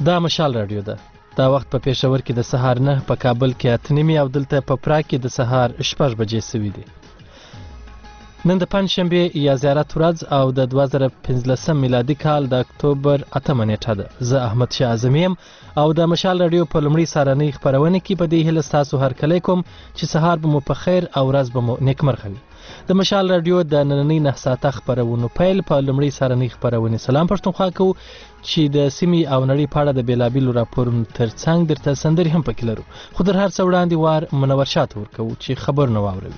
دا مشال رادیو ده. دا وخت په پېښور کې د سهار 9 په کابل کې 8:30 او دلته په پرا کې د سهار 6 بجې سوي دي. نن د پنځشنبې یا زیارت ورځ او د 2015 میلادي کال د اکتوبر 8 نیټه ده. زه احمد شاه اعظمي یم او د مشال رادیو په لومړي سهارنۍ خپرونه کې په دې هیله ستاسو هرکلی کوم چې سهار به مو په خیر او ورځ به مو نیکمرغه وي. د مشال رادیو د نننۍ 9 ساعته خپرونو پیل په لومړي سهارنۍ خپرونې سلام پښتونخوا کوو چې د سیمې او نړۍ په اړه د بېلابېلو راپورونو ترڅنګ درته سندرې هم پکې لرو. خو در هر څه وړاندې وار منور شاته ورکوو چې خبرونه واوروي.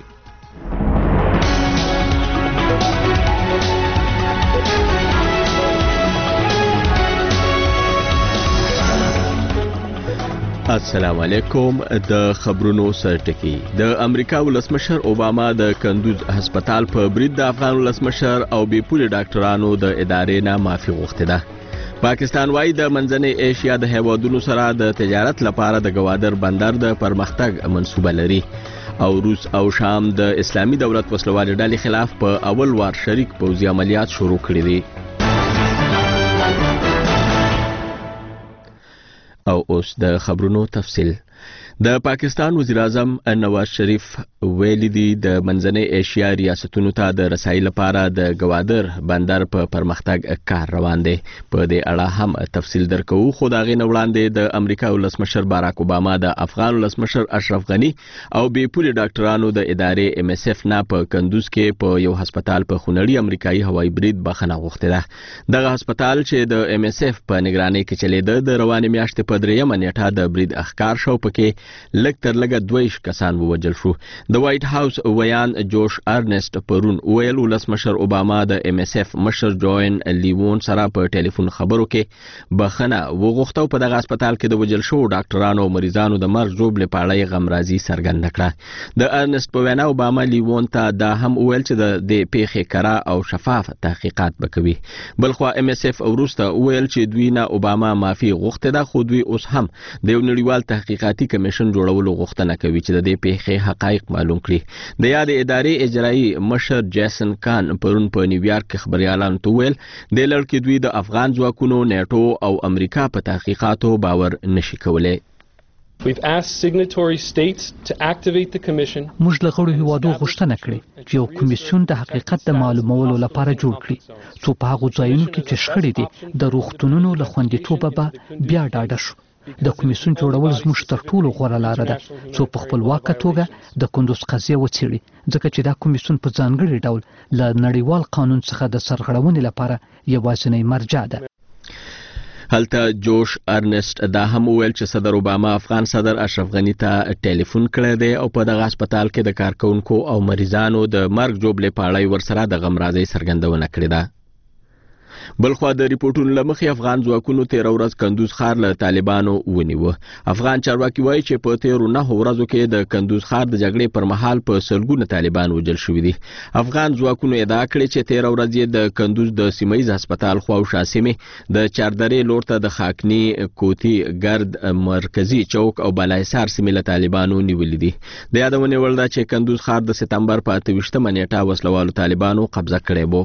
السلام علیکم. د خبرونو سرټکی. د امریکا ولسمشر اوباما د کندوز هسپتال په برید د افغان ولسمشر او بې پولې ډاکټرانو د ادارې نه معافي غوښتې ده. پاکستان وايي د منځنۍ ایشیا د هیوادونو سره د تجارت لپاره د ګوادر بندر د پرمختګ منصوبه لري او روس او شام د اسلامي دولت وسلوالې ډلې خلاف په اول وار شریک پوځي عملیات شروع کړي دي. او اوس د خبرونو تفصیل. د پاکستان وزیر اعظم نواز شریف ویلي دي د منځنۍ ایشیا ریاستونو ته د رسایي لپاره د ګوادر بندر په پرمختګ کار روان دی. په دې اړه هم تفصیل درکوو. خو د هغې نه وړاندې د امریکا ولسمشر باراک اوباما د افغان ولسمشر اشرف غني او بې پولې ډاکټرانو د ادارې MSF نه په کندوز کې په یو هسپتال په خونړي امریکایي هوایي برید بخښنه غوښتې ده. دغه هسپتال چې د MSF په نگرانۍ کې چلیده د روانې میاشتې په 3 نیټه د برید اخکار شو. پکې لږ تر لږه 22 کسان ووژل شو. د وایټ هاوس ویان جوش ارنست پرون ویل ولسمشر اوباما د MSF مشر جوین لیوون سره په ټلیفون خبرو کې بخښنه وغوښته او په دغه هسپتال کې د وژل شوو ډاکټرانو او مریضانو د مرګ ژوبلې په اړه یې غمرازي څرګنده کړه. د ارنست په وینا اوباما لیوون ته دا هم وویل چې د دې پیښې کره او شفاف تحقیقات وکوي. بلخوا MSF وروسته وویل چې دوی نه اوباما معافي غوښتې ده، خو دوی اوس هم د یو نړیوال تحقیقاتي کمیشن جوړولو غوښتنه کوي چې د دې پیښې حقایق معلوم کړي. د یاد ادارې اجرایي مشر جیسن کان پرون په نیویارک کې خبريالانو ته ویل د لړکې دوی د افغان ځواکونو نیټو او امریکا په تحقیقاتو باور نشي کولای. We've asked signatory states to activate the commission. موږ له غړو هیوادو غوښتنه کړې چې یو کمیسیون د حقیقت د معلومولو لپاره جوړ کړي څو په هغو ځایونو کې چې شخړې دي د روغتونونو له خوندیتوبه به بیا ډاډه شو. د کمیسیون جوړول زموږ تر ټولو غوره لاره ده څو په خپلواکه توګه د کندوز قضیه وڅېړي، ځکه چې دا کمیسیون په ځانګړي ډول له نړیوال قانون څخه د سرغړونې لپاره یوازینی مرجع ده. هلته جوش ارنست دا هم ویل چې صدر اوباما افغان صدر اشرف غني ته ټلیفون کړی دی او په دغه هسپتال کې د کارکونکو او مریضانو د مرګ ژوبلې په اړه ورسره د غمرازۍ څرګندونه کړې ده. بلخوا د ریپورټونو له مخې افغان ځواکونو 13 ورځ کندوز ښار له طالبانو ونیوه. افغان چارواکي وایي چې په 13 ورځو کې د کندوز ښار د جګړې پر مهال په سلګونه طالبان وژل شوي دي. افغان ځواکونو ادعا کړې چې 13 ورځې د کندوز د سیمه‌ییز هسپتال خواوشا سیمې د چاردرې لور ته د خاکني کوتي ګرد مرکزي چوک او بالاحصار سیمې له طالبانو نیولې دي. د یادونې وړ ده چې کندوز ښار د سپتمبر په 28 نیټه وسلوالو طالبانو قبضه کړی و.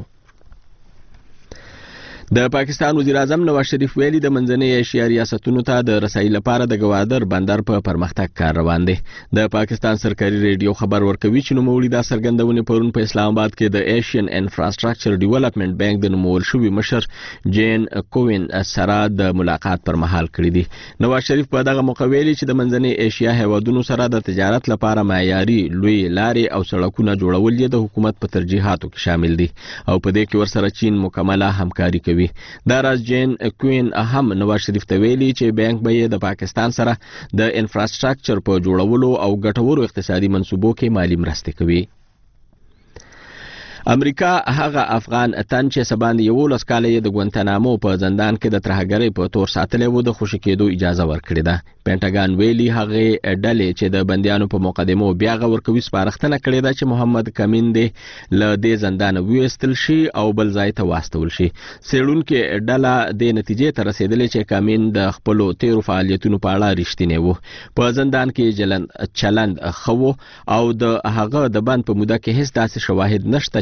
د پاکستان وزیر اعظم نواز شریف ویلي د منځنۍ ایشیا ریاستونو ته د رسایي لپاره د ګوادر بندر په پرمختګ کار روان دی. د پاکستان سرکاري ریډیو خبر ورکوي چې نوموړي دا څرګندونې پرون په اسلام آباد کې د ایشین انفراستراکچر ډیولپمنٹ بانک د نومول شوي مشر جین کوین سره د ملاقات پر مهال کړی دي. نواز شریف په دغه موقع ویلي چې د منځنۍ ایشیا هیوادونو سره د تجارت لپاره معیاري لوی لارې او سړکونه جوړول یې د حکومت په ترجیحاتو کې شامل دي او په دې کې ورسره چین مکمله همکاري کوي. دا راز جین کوین هم نواز شریف ته ویلي چې بانک به د پاکستان سره د انفراستراکچر په جوړولو او ګټورو اقتصادي منصوبو کې مالی مرستې کوي. امریکا هغه افغان تن چې سباند 11 کال یې د ګوانتانامو په زندان کې د ترهګرۍ په تور ساتلې و د خوشی کېدو اجازه ورکړې ده. پینټاګان ویلي هغه ډلې چې د بندیانو په مقدمو بیا غورکوي سپارښتنه کړې ده چې محمد کمین دې له دې زندان ویستل شي او بل ځای ته واستول شي. څېړونکو ډله د نتیجې ته رسیدلې چې کمین د خپل تیرو فعالیتونو په اړه رښتینی و. په زندان کې چلند خو او د هغه د بند په موده کې هیڅ داسې شواهد نشته چې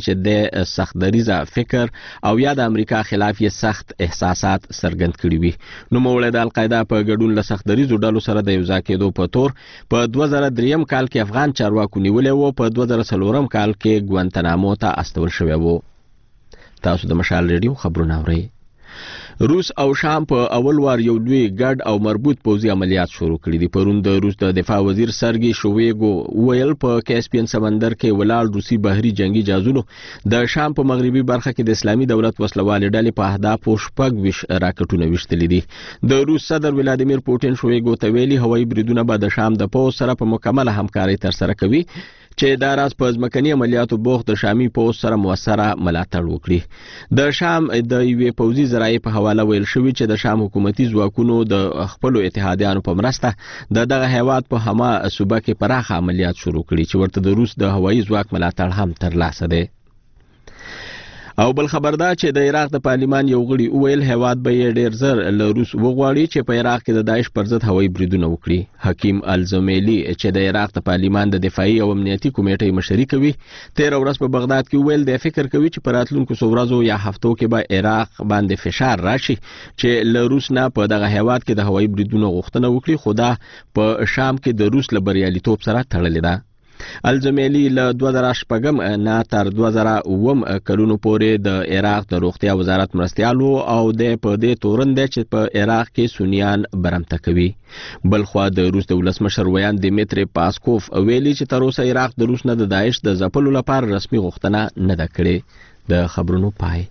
چې د سخت دریزه فکر او یا د امریکا خلاف یې سخت احساسات څرګند کړي وي. نو موږ د القاعده په ګډون له سخت دریزو ډلو سره د یو ځای کېدو په تور په 2003 کال کې افغان چارواکو نیولې وو، په 2004 کال کې ګوانتنامو ته استول شوی وو. تاسو د مشال ریډیو خبرونه اورئ. روس او شام په اول وار یو لوی ګډ او مربوط پوځي عملیات شروع کړي دي. پرون د روس د دفاع وزیر سرګي شویګو ویل په کاسپین سمندر کې ولاړ روسي بحري جنگي جهازونو د شام په مغربي برخه کې د اسلامي دولت وسلوالې ډلې په اهدافو شپږ ویش راکټونه ویشتلي دي. د روس صدر ولادیمیر پوتین شویګو ته ویلي هوایي بریدونه به د شام د پوځ سره په مکمله همکاري ترسره کوي چې دا راز په ځمکني عملیاتو بوخت د شامي پوځ سره موثره ملاتړ وکړي. د شام د یوې پوځي ذرایع په حواله ویل شوی چې د شام حکومتي ځواکونو د خپلو اتحادیانو په مرسته دغه هیواد په هما صوبه کې پراخه عملیات شروع کړي چې ورته د روس د هوایي ځواک ملاتړ هم ترلاسه دی. او بل خبردار چې د عراق د پارلیمان یو غړي ویل هیواد به یې ډیر زر له روس وغواړي چې په عراق کې د داعش پر ضد هوایي بریدونه وکړي. حکیم الزمیلی چې د عراق د پارلیمان د دفاعي او امنیتي کمیټې مشري کوي 13 ورځ په بغداد کې ویل د فکر کوي چې په راتلونکو ورځو یا هفتو کې به عراق باندې فشار راشي چې له روس نه په دغه هیواد کې د هوایي بریدونو غوښتنه وکړي، خو دا په شام کې د روس له بریالیتوب سره تړلې ده. الزمیلی له 2008 نه تر 2009 کلونو پورې د عراق د روغتیا وزارت مرستیالو او د په دې تورن دی چې په عراق کې سنیان برمته کوي. بلخوا د روس د ولسمشر ویان دیمیتری پاسکوف ویلي چې تر اوسه عراق د روس نه د داعش د ځپلو لپاره رسمي غوښتنه نه ده کړې. د خبرونو پای.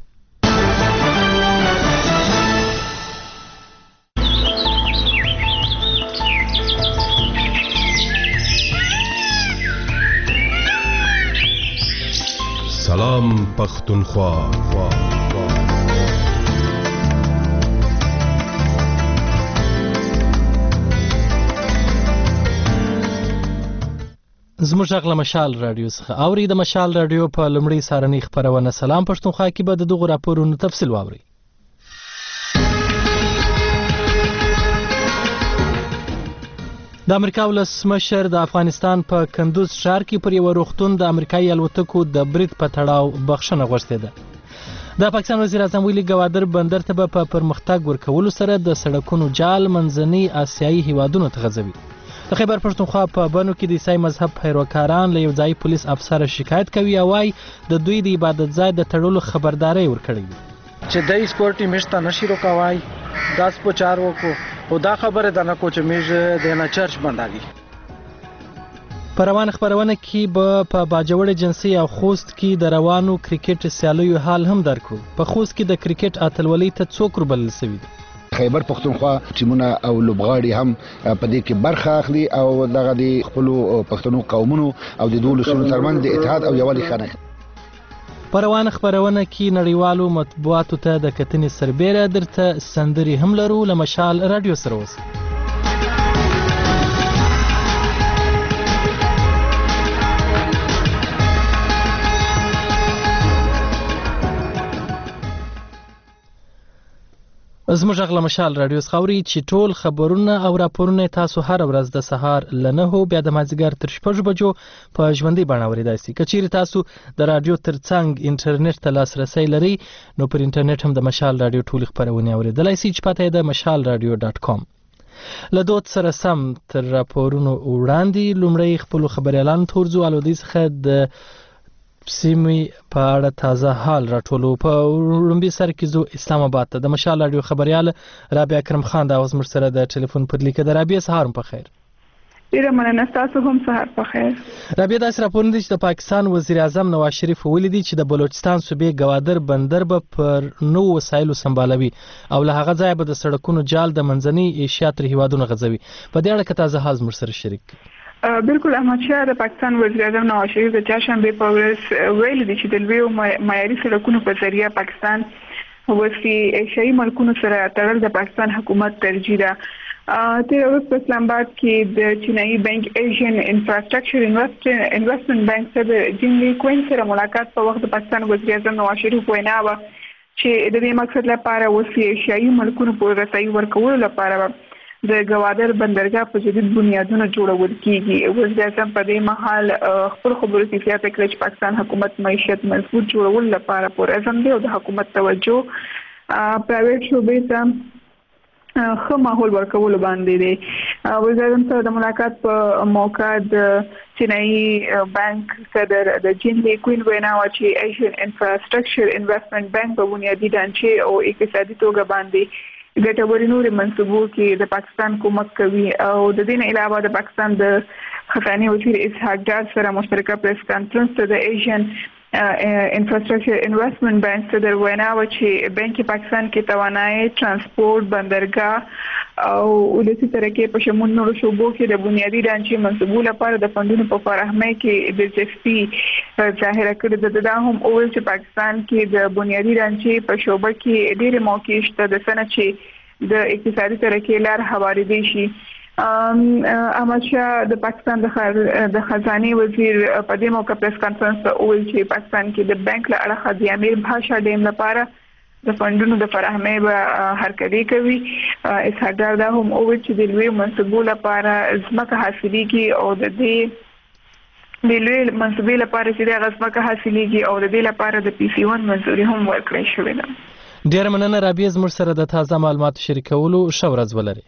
سلام پختونخوا. زموږ غږ له مشال رادیو څخه اوري. د مشال رادیو په لومړۍ سارنۍ خپرونه سلام پښتونخوا کې به د دغو راپورونو تفصیل واورئ. د امریکا ولسمشر د افغانستان په کندوز ښار کې پر یو روغتون د امریکایي الوتکو د برید په تړاو بخښنه غوښتې ده. د پاکستان وزیر اعظم ویلي ګوادر بندر ته به په پرمختګ ورکولو سره د سړکونو جال منځني آسیایي هیوادونو ته غځوي. د خیبر پښتونخوا په بنو کې د عیسائی مذهب پیروکاران له یو ځای پولیس افسر شکایت کوي او وايي د دوی د عبادت ځای د تړلو خبرداري ورکړې وي چې د سپورټي میشته نشي روکوای دا سپوچار وکړو او دا خبره ده نه کو چې میږ د نه چرچ بندالي. په روانه خبرونه کې به په باجوړ جنسي او خوست کې د روانو کرکټ سیالیو حال هم درکو. په خوست کې د کرکټ اتلولۍ ته څوک وبلل شوی دي. خیبر پختونخوا ټیمونه او لوبغاړي هم په دې کې برخه اخلي او دغه د خپل پښتنو قومونو او د دوه لسونو ترمنځ د اتحاد او یووالي خانه. په روانه خبرونه کې نړیوالو مطبوعاتو ته د کتنې سربېره درته سندري هم لرو. له مشال رادیو سره اوسئ. زموږ غږ له مشال رادیو څخه اورئ چې ټول خبرونه او راپورونه تاسو هر ورځ د سهار له 9 بیا د مازدیګر تر 6 بجو په ژوندۍ بڼه اورېدای شئ. که چیرې تاسو د رادیو ترڅنګ انټرنیټ ته لاسرسی لرئ نو پر انټرنیټ هم د مشال رادیو ټولې خپرونې اورېدلی شئ چې پته یې د mashalradio.com. له دود سره سم تر راپورونو وړاندې لومړی خپلو خبریالانو ته ورځو. الودۍ څخه د سیمې په اړه تازه حال راټولو. په لومړي سر کې زو اسلام آباد ته د مشال رادیو خبريال رابعه کرم خان د اوس مر سره د ټلیفون پر لیکه د رابعه سهار په خیر. ډیره مننه، تاسو هم سهار په خیر. رابعه داس راپور دی چې د پاکستان وزیر اعظم نواز شریف ولیدي چې د بلوچستان صوبې ګوادر بندر به پر نو وسایلو سمبالوي او له هغه ځای به د سړکونو جال د منځنۍ ایشیا تر هیوادونو غځوي. په دې اړه تازه حال مر سره شریک. بالکل احمد شاه د پاکستان وزیر اعظم نواز شریف د چهارشنبه په ورځ ویلي دي چې د لویو معیاري سړکونو په ذریعه پاکستان وسپي ایشیایي ملکونو سره تړل د پاکستان حکومت ترجیح ده. تیر ورځ په اسلام آباد کې د چینایي بانک ایشین انفراستراکچر انویسټمنټ بانک سره د جین لی کوین سره ملاقات په وخت د پاکستان وزیر اعظم نواز شریف وینا وه چې د دې مقصد لپاره وسپي ایشیایي ملکونو په رسایي ورکولو لپاره د ګوادر بندرګاه په جدید بنیادونو جوړول کیږي. وزیر اعظم په دې مهال خپل خبرو کې زیاته کړې چې پاکستان حکومت معیشت مضبوط جوړول لپاره پرعزم دی او د حکومت توجه پرایویټ شعبې ته ښه ماحول ورکول باندې دی. وزیر اعظم سره د ملاقات په موقع د چینایي بانک صدر د جین لی کوین وینا و چې ایشین انفراستراکچر انویسټمنټ بانک په بنیادی ډانچې او اقتصادي توګه باندې ګټوري نورې منصوبو کې د پاکستان کومک کوي او د دې نه علاوه د پاکستان د خزانه وزیر اسحاق ډار سره مشترکه پریس کانفرنس ته د ایشین انفراستراکچر انویسټمنټ بانک صدر وینا و چې بانک پاکستان کې توانایي ترانسپورت بندرګاه او ولسی ترقی په شمول نورو شعبو کې د بنیادی ډانچې منصوبو لپاره د فندونو په فراهمۍ کې دلچسپي ظاهره کړې ده. دا هم اول چې پاکستان کې د بنیادی ډانچې په شعبه کې ډېرې موقع شته د سنه چې د اقتصادي ترقی لار هوارېدی شي. احمد شاه د پاکستان د خزانه وزیر په دې موقع پریس کانفرنس ته ویل چې پاکستان کې د بانک له اړخه د امیر بادشاه ډیم لپاره د فندونو د فراهمۍ به هرکلی کوي. اسحاق ډار دا هم ویل چې د لوی منصوبو لپاره ځمکه حاصلېږي او د دې لوی منصوبې لپاره چې د ځمکه حاصلېږي او د دې لپاره د PC1 منظوري هم ورکړل شوې ده. ډېر مننه رابعه زموږ سره د تازه معلوماتو شریکولو. ښه ورځ ولرئ.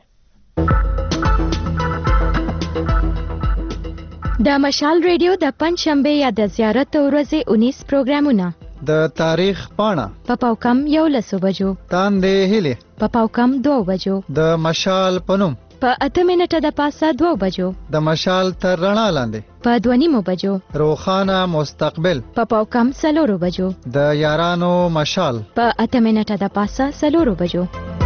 د مشال ریډیو د پنځشنبه یا د زیارت ورځې 19 پروګرامونه د تاریخ پاڼه په پاوکم 11 بجو، تاندې هلي په پاوکم 2 بجو، د مشال پنوم په 8 منټه د پاسه 2 بجو، د مشال تر رڼا لاندې په 2:30 بجو، روخانه مستقبل په پاوکم 4 بجو، د یارانو مشال په 8 منټه د پاسه 4 بجو.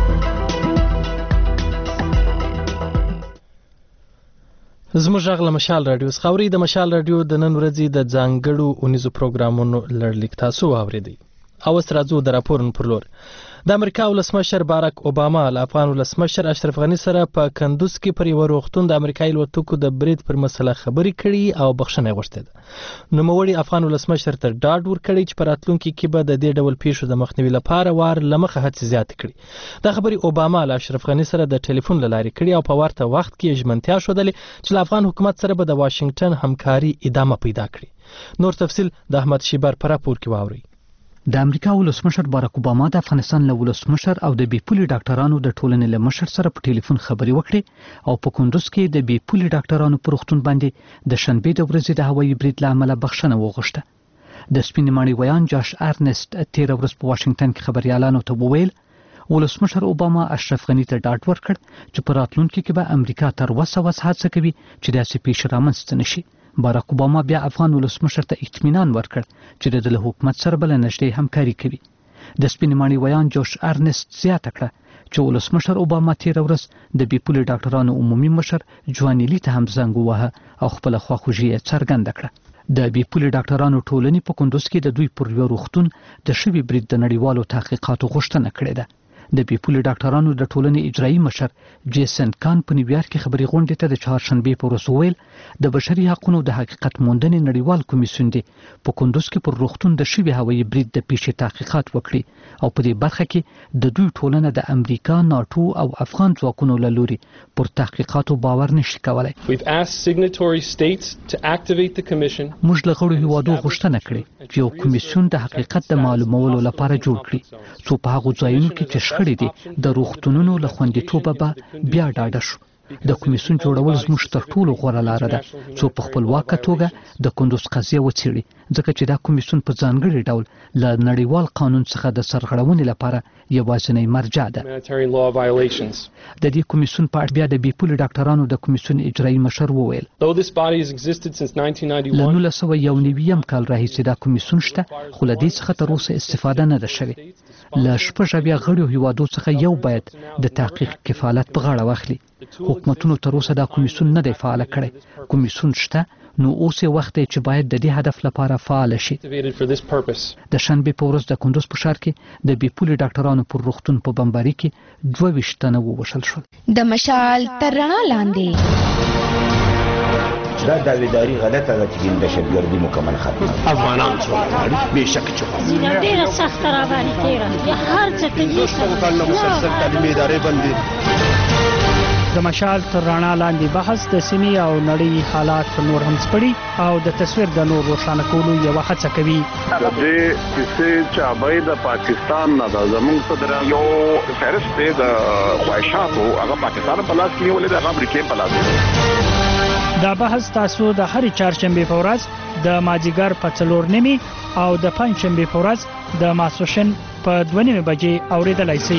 زموږ غږ له مشال رادیو څخه اورئ. د مشال رادیو د نن ورځې د ځانګړو اونیزو پروګرامونو لړلیک تاسو واورېدئ. او اوس راځو د راپورونو پر لور. د امریکا ولسمشر باراک اوباما له افغان ولسمشر اشرف غني سره په کندوز کې پر یوه روغتون د امریکایي الوتکو د برید پر مسله خبرې کړي او بخښنه یې غوښتې ده. نوموړي افغان ولسمشر ته ډاډ ورکړی چې په راتلونکي کې به د دې ډول پیښو د مخنیوي لپاره وار له مخه هڅې زیاتې کړي. دا خبرې اوباما له اشرف غني سره د ټلیفون له لارې کړي او په ورته وخت کې ژمنتیا ښودلې چې له افغان حکومت سره به د واشنګټن همکاري ادامه پیدا کړي. نور تفصیل د احمد شیبر په راپور کې واورئ. د امریکا ولسمشر باراک اوباما د افغانستان له ولسمشر او د بیپولي ډاکټرانو د ټولنې له مشر سره په ټلیفون خبرې وکړې او په کندوز کې د بیپولي ډاکټرانو پر روغتون باندې د شنبې د ورځې د هوایي برید له امله بخښنه وغوښته. د سپین ماڼۍ ویان جاش ارنست 13 ورځ په واشنګټن کې خبريالانو ته وویل ولسمشر اوباما اشرف غني ته ډاډ ورکړ چې په راتلونکي کې به امریکا تر وسه هڅه کوي چې داسې پیښې رامنځته نشي. باراک اوباما بیا افغان ولسمشر ته اطمینان ورکړ چې د حکومت سره بل نږدې همکاري کوي. د سپین ماڼۍ ویان جوش ارنست زیاته کړه چې ولسمشر اوباما 13 ورځ د بیپولي ډاکټرانو عمومي مشر جوانیلی ته هم زنګ ووهه او خپل خواخوږي یې څرګنده کړه. د بیپولي ډاکټرانو ټولنې په کندوز کې د دوی پر یو روغتون د شوي برید د نړیوالو تحقیقاتو غوښتنه کړې ده. د بیپولي ډاکټرانو د ټولنې اجرایي مشر جیسن کان په نیویارک کې خبري غونډې ته د چهارشنبې په ورځ وویل د بشري حقوقو د حقیقت موندنې نړیوال کمیسیون دی په کندوز کې پر روغتون د شوي هوایي برید د پیښې تحقیقات وکړي او په دې برخه کې د دوی ټولنه د امریکا، ناتو او افغان ځواکونو له لوري پر تحقیقاتو باور نشي کولای. موږ له غړو هیوادو غوښتنه کړې چې یو کمیسیون د حقیقت د معلومولو لپاره جوړ کړي څو په هغو ځایونو کې چې شخړې دي د روغتونونو له خوندیتوبه به بیا ډاډه شو. د کمیسیون جوړول زموږ تر ټولو غوره لاره ده څو په خپلواکه توګه د کندوز قضیه وڅېړي ځکه چې دا کمیسیون په ځانګړي ډول له نړیوال قانون څخه د سرغړونې لپاره یوازینی مرجع ده. د دې کمیسیون په اړه بیا د بیپولي ډاکټرانو د کمیسیون اجرایي مشر وویل له 1991 کال راهیسې دا کمیسیون شته خو له دې څخه تر اوسه استفاده نه ده شوې. له شپږ اویا غړو هیوادو څخه یو باید د تحقیق کفالت په غاړه واخلي. حکومتونو تر اوسه دا کمیسیون نه دی فعال کړی. کمیسیون شته نو اوس یې وخت دی چې باید د دې هدف لپاره فعال شي. د شنبې په ورځ د کندوز په ښار کې د بیپولي ډاکټرانو پر روغتون په بمباري کې 22 تنه ووژل شول. د مشال تر رڼا لاندې دا داویداری غلطه ده چې د دهشتګردي مکمل ختمه افغانان څو بېشک چې زینه ډېره سخته راباندې تېره یا هر څه ته مسلسل تعلیمي ادارې بندې د مشال تر رڼا لاندې بحث د سیمې او نړۍ حالات نور هم سپړي او د تصویر د نور روښانه کولو یو هڅه کوي. د دې کیسې چابې د پاکستان نه د زموږ صدر یو فهرست د خواهشاتو هغه پاکستان په لاس کې ولې د امریکا په لاس. دا بحث تاسو د هرې چهارشنبې په ورځ د مازیګر په 4:30 او د پنځشنبې په ورځ د ماسپښین په 2:30 بجې اوریدلای شئ.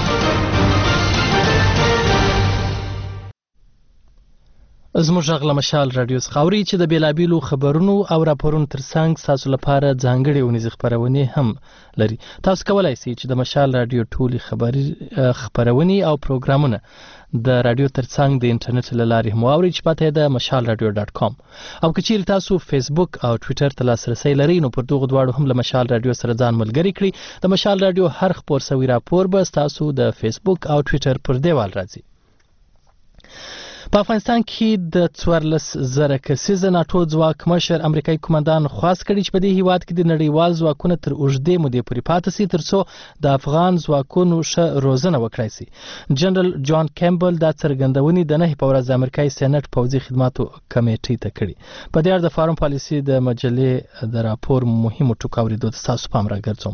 زموږ غږ له مشال رادیو څخه اوري چې د بیلابیلو خبرونو او راپورونو ترڅنګ تاسو لپاره ځانګړي ونیزي خبرونه هم لري. تاسو کولای شئ چې د مشال رادیو ټولي خبرونه او پروګرامونه د رادیو ترڅنګ د انټرنیټ له لارې هم اورئ چې پته ده mashalradio.com. او که چیرې تاسو فیسبوک او ټوئیټر ته لاسرسي لرئ نو پر دغه دواړو هم له مشال رادیو سره ځان ملګری کړئ. د مشال رادیو هر خبر سوي راپور به تاسو د فیسبوک او ټوئیټر پر دیوال راځي. په افغانستان کې د 14,000 کسیزه ناتو ځواک مشر امریکایي کمانډان خواست کړي چې په دې هیواد کې د نړیوال ځواکونو تر اوږدې مودې پورې پاتې شي ترڅو د افغان ځواکونو ښه روزنه وکړای شي. جنرال جان کیمبل دا څرګندونې د 9 په ورځ د امریکایي سېنات پوځي خدماتو کمیټې ته کړي. په دې اړه د فارم پالیسي د مجلې د راپور مهمو ټکو اورېدو ته تاسو پام راګرځوم.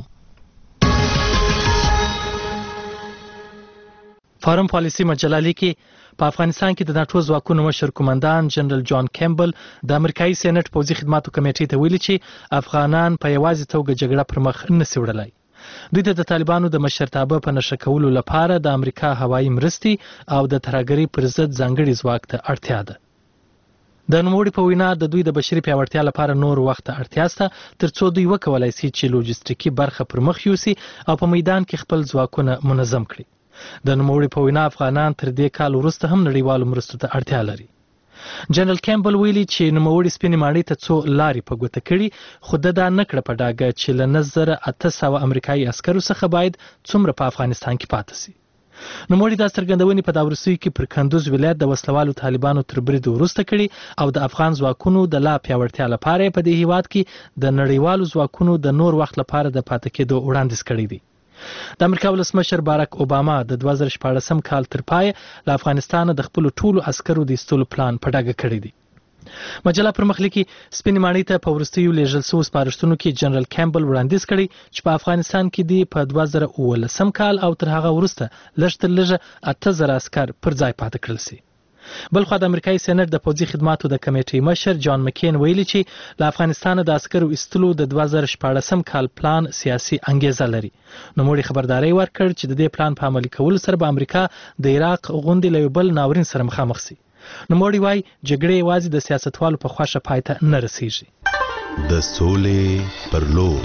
فارم پالیسي مجله لیکي په افغانستان کې د ناتو ځواکونو مشر کمانډان جنرال جان کیمبل د امریکایي سېنات پوځي خدماتو کمیټې ته ویلي چې افغانان په یوازې توګه جګړه پر مخ نه شي وړلای. دوی ته د طالبانو د مشرتابه په نشه کولو لپاره د امریکا هوایي مرستې او د ترهګرۍ پر ضد ځانګړي ځواک ته اړتیا ده. د نوموړي په وینا د دوی د بشري پیاوړتیا لپاره نور وخت اړتیا شته ترڅو دوی وکولای شي چې لوجستیکي برخه پر مخ یوسي او په میدان کې خپل ځواکونه منظم کړي. د نوموړي په وینا افغانان تر دې کال وروسته هم نړیوالو مرستو ته اړتیا لري. جنرال کیمبل ویلي چې نوموړي سپینې ماڼۍ ته څو لارې په ګوته کړي خو دا نه کړه په ډاګه چې له 9800 امریکایي عسکرو څخه باید څومره په افغانستان کې پاتې شي. نوموړي دا څرګندونې په داورسوي کې پر کندوز ولایت د وسلوالو طالبانو تر برید وروسته کړي او د افغان ځواکونو د لا پیاوړتیا لپاره په دې هیواد کې د نړیوالو ځواکونو د نور وخت لپاره د پاتې کېدو وړاندیز کړی دی. د امریکا ولسمشر باراک اوباما د 2014 کال تر پای له افغانستان د خپل ټولو عسکرو د ایستلو پلان په ډاګه کړی دی. مجله پر مخ لیکي سپینې ماڼۍ ته په وروستیو لیږل شویو سپارښتنو کې جنرال کیمبل وړاندیز کړی چې په افغانستان کې دی په 2019 کال او تر هغه وروسته لږ تر لږه 8000 عسکر پر ځای پاتې کړل شي. بلخو د امریکایي سېنات د پوځي خدماتو د کمیټې مشر جان مکین ویلي چې له افغانستان د عسکرو ایستلو د 2014 کال پلان سیاسي انګیزه لري. نوموړي خبرداري ورکړ چې د دې پلان په عملي کولو سره به امریکا د عراق غوندې له بل ناورین سره مخامخ شي. نوموړي وايي جګړه یوازې د سیاستوالو په خوښه پای ته نه رسیږي. د سولې پر لور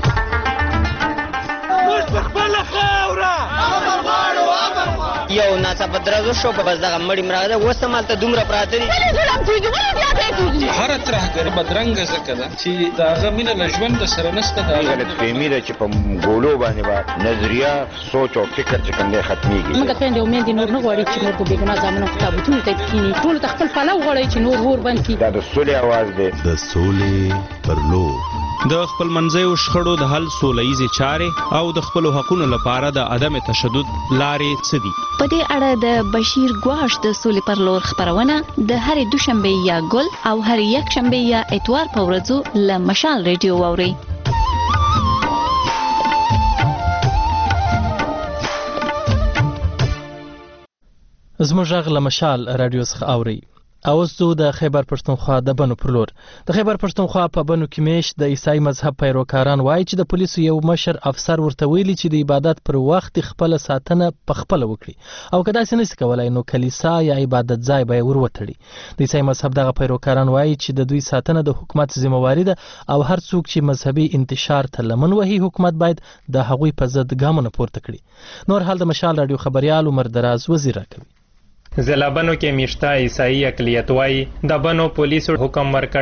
یو ناڅاپه درزو شو په بس دغه مړی مراغه اوس هم هلته دومره پراته دي هره ترهګر بدرنګه ځکه ده چې د هغه مینه له ژونده سره نشته. د غلطفهمي ده چې په ګولو باندې به نظریه سوچ او فکر چې کوم دی ختمېږي. موږ خویندې او میندې نور نه غواړي چې نور په بېګناه زامنو په تابوتونو ته کښېني. ټولو ته خپل پلو غواړي چې نور اور بند کړي. دا د سولې اواز دی. د سولې پر لور د خپل منځیو شخړو د حل سوله ییزې چارې او د خپلو حقونو لپاره د عدم تشدد لارې څه دي. په دې اړه د بشیر ګواش د سولې پر لور خبرونه د هرې دوشنبه یا ګل او هرې یکشنبه یا اتوار په ورځو له مشال ریډیو واورئ. زموږ غږ له مشال رادیو څخه اورئ. اوس زه د خیبر پښتونخوا د بنو پر لور. د خیبر پښتونخوا په بنو کې میشت د عیسائی مذهب پیروکاران وایي چې د پولیسو یو مشر افسر ورته ویلي چې د عبادت پر وخت خپل ساتنه په خپل وکړي او که داسې نشي کولای نو کلیسا یا عبادت ځای به وروتړي. د عیسائی مذهب دغه پیروکاران وایي چې د دوی ساتنه د حکومت ذمہواری ده او هر څوک چې مذهبي انتشار ته لمن وهي حکومت باید د هغوی په ضد ګامونه پورته کړي. نور حال د مشال رادیو خبريال عمر دراز وزیر راکوي. ضلع بنو کې میشته عیسائی اقلیت وایي د بنو پولیسو حکم ورکړی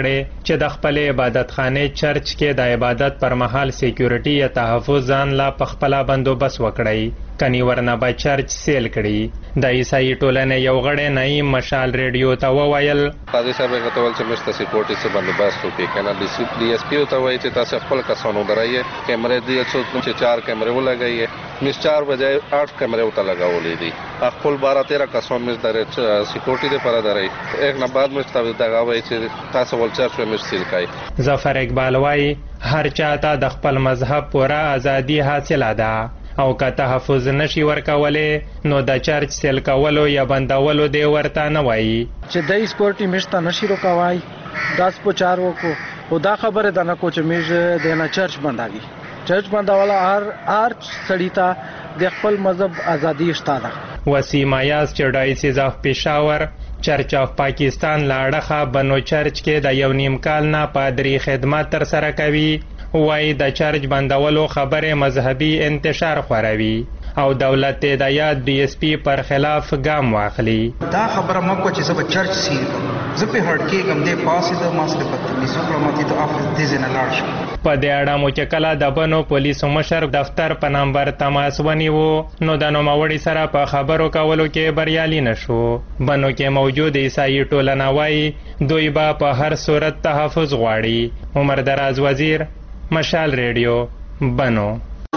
چې د خپل عبادتخانه چرچ کې د عبادت پر مهال سکیورټي یا تحفظ ځان لا په خپل بندوبست وکړي کني ورنه به چرچ سیل کړي د عیسائی ټولنې یو غړی نعیم مشال ریډیو ته وویل قاضي صاحب هغه ول چې مست سکیورټي څخه بندوبست وکړي کنه D S P ته وایي چې تاسو خپل کسانو درایي کیمرې دی چې 4 کیمرې ولګایي مس 4 بجای 8 کیمرې وته لگاولې دي خپل 12-13 کسان مس درې سکیورټي دې پر درایي ایک نه بعد مس تاسو دغه وایي چې تاسو ول چرچ مس سیل کړئ ظفر اقبال وایي هر چاته د خپل مذهب پوره ازادي حاصله ده او که تحفظ نشي ورکولې نو د چرچ سیل کولو یا بندولو دی ورته نه وایي چې د سکیورټي مشته نشي روکوای 10 په 4 وکړو او دا خبره ده نه کو چې میز د نه چرچ بنداوي چرچ بنداوله هر سړی ته د خپل مذهب ازادي شته ده وسیم ایاز چې ډایسیز اف پېښور چرچ اف پاکستان لاړه بنو چرچ کې د یو نیم کال نه پادری خدمت تر سره کوي وای د چرچ بندولو خبره مذهبي انتشار خوروي او دولت د یاد D S P پر خلاف ګام واخلي دا خبره مکو چې سبا چرچ سیل زه په هټ کې کوم دې پاسې د ماسله پتلیسو پرماتي ته افز دې زنه لاړ شو په دې اړه مو چې کله د بنو پولیسو مشر دفتر په نمبر تماس ونیو نو د نوموړي سره په خبرو کولو کې بریالي نشو بنو کې موجود عیسائی ټولنه وای دوی به په هر صورت تحفظ غواړي عمر دراز وزیر مشال ریډیو بنو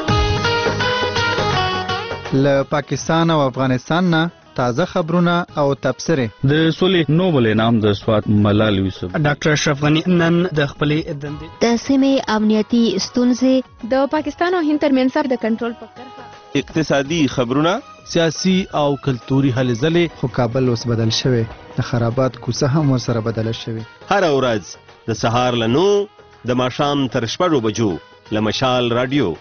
له پاکستان او افغانستان نه تازه خبرونه او تبصره د سولې نوبل انعام د سوات ملال یوسف ډاکټر اشرف غنی نن د خپلې دندې د سیمې امنیتي ستونزې د پاکستان او هند ترمنځ د کنټرول په کرښه اقتصادي خبرونه سیاسي او کلتوري هلې ځلې خو کابل اوس بدل شوی د خرابات کوڅه هم ورسره بدل شوی هر ورځ د سهار له 9 د ماښام تر 6 بجو له مشال رادیو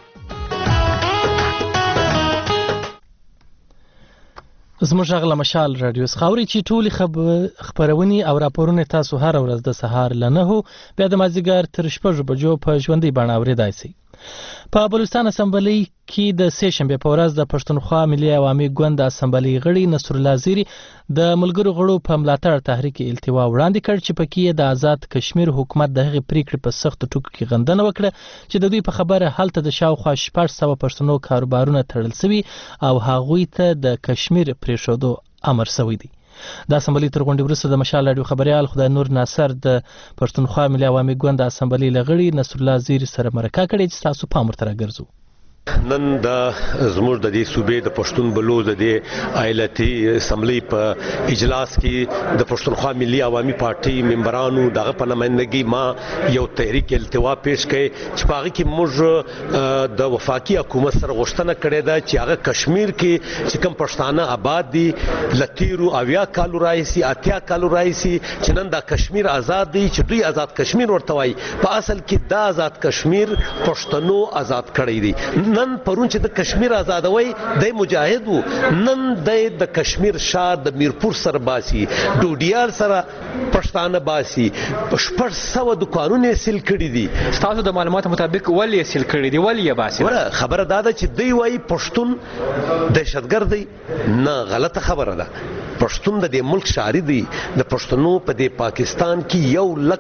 زموږ غږ له مشال رادیو څخه اورئ چې ټولې خبرونې او راپورونه تاسو هر ورځ د سهار له 9 بیا د مازدیګر تر 6 بجو په ژوندۍ بڼه اورېدای شئ په بلوچستان اسمبلی کې د سه شنبه په ورځ د پښتونخوا ملي عوامي ګوند اسمبلی غړي نصر الله زیری د ملګرو غړو په ملاتړ تحریک التوا وړاندې کړ چې پکې د آزاد کشمیر حکومت دغه پریکړې په سخت ټکو کې غندنه وکړه چې د دوی په خبره هلته د شاوخوا 600 پښتنو کاروبارونه تړل شوي او هغوی ته د کشمیر پریښودو امر شوی دی د اسمبلی تر غونډې وروسته د مشال رادیو خبريال خدای نور ناصر د پښتونخوا ملي عوامي ګوند اسمبلی لغړي نصر الله زیری سره مرکه کړې چې تاسو پام ورته راګرځو نن د زموږ د دې صوبې د پښتون بلوز د ایالتي اسمبلی په اجلاس کې د پښتونخوا ملي عوامي پارټي ممبرانو دغه په نمائندګي ما یو تحریک التوا پیش کړي چې په هغه کې موږ د وفاقي حکومت سره غوښتنه کړې ده چې هغه کشمیر کې چې کوم پښتانه آباد دي لتیرو اویا کالو راځي اتیا کالو راځي چې نن د کشمیر آزاد دي چې دوی آزاد کشمیر ورته وایي په اصل کې د آزاد کشمیر پښتنو آزاد کړی دي نن پرون چې د کشمیر آزادوي د مجاهد وو نن د کشمیر شاه د میرپور سره باسي ډوډیار سره پښتانه باسي په 600 دکانونه سیل کړي دي تاسو د معلوماتو مطابق ولې سیل کړي دي ولې باسي وره خبره دا ده چې دوی وايي پښتون دهشتګرد دی نه غلطه خبره ده پښتون د دې ملک شاعری دی د پښتنو په د پاکستان کې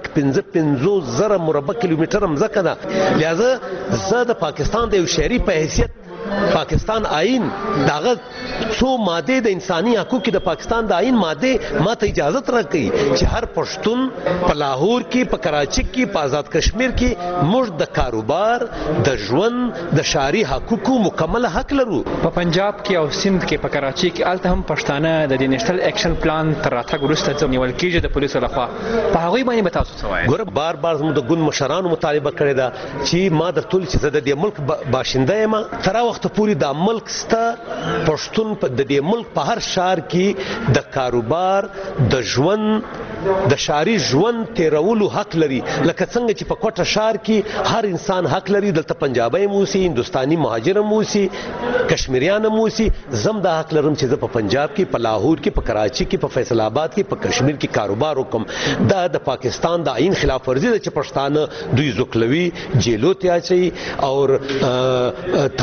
1.55 مربع کیلومتر مځکه ده لہذا زه د پاکستان د یو شهري په حیثیت پاکستان آئین داغه څو ماده د انساني حقوقو د پاکستان د آئین ماده ماته اجازه راکړي چې هر پښتون په لاهور کې په کراچي کې په آزاد کشمیر کې موږ د کاروبار د ژوند د شهري حقوقو مکمل حق لرو په پنجاب کې او سند کې په کراچي کې الته هم پښتانه د نېشنل اکشن پلان تر راتګ وروسته نیول کېږي د پولیسو لخوا په هغه باندې تاسو څه وایي ګوره بار زموږ د ګوند مشرانو مطالبه کړې ده چې ما درته چې زه د دې ملک باشنده یم تر وخت پورې د ملک ستا پښتون په د دې ملک په هر شهر کې د کاروبار د ژوند د شهري ژوند تیرولو حق لري لکه څنګه چې په کوټه شهر کې هر انسان حق لري دلته پنجابی موسی هندستاني مهاجر موسی کشمیریان موسی زم د حق لرم چې په پنجاب کې په لاهور کې په کراچي کې په فیصل آباد کې په کشمیر کې کاروبار وکم دا د پاکستان د آئین خلاف ورزي ده چې پښتانه دوی زوکلوي جیلو ته اچي او تنګي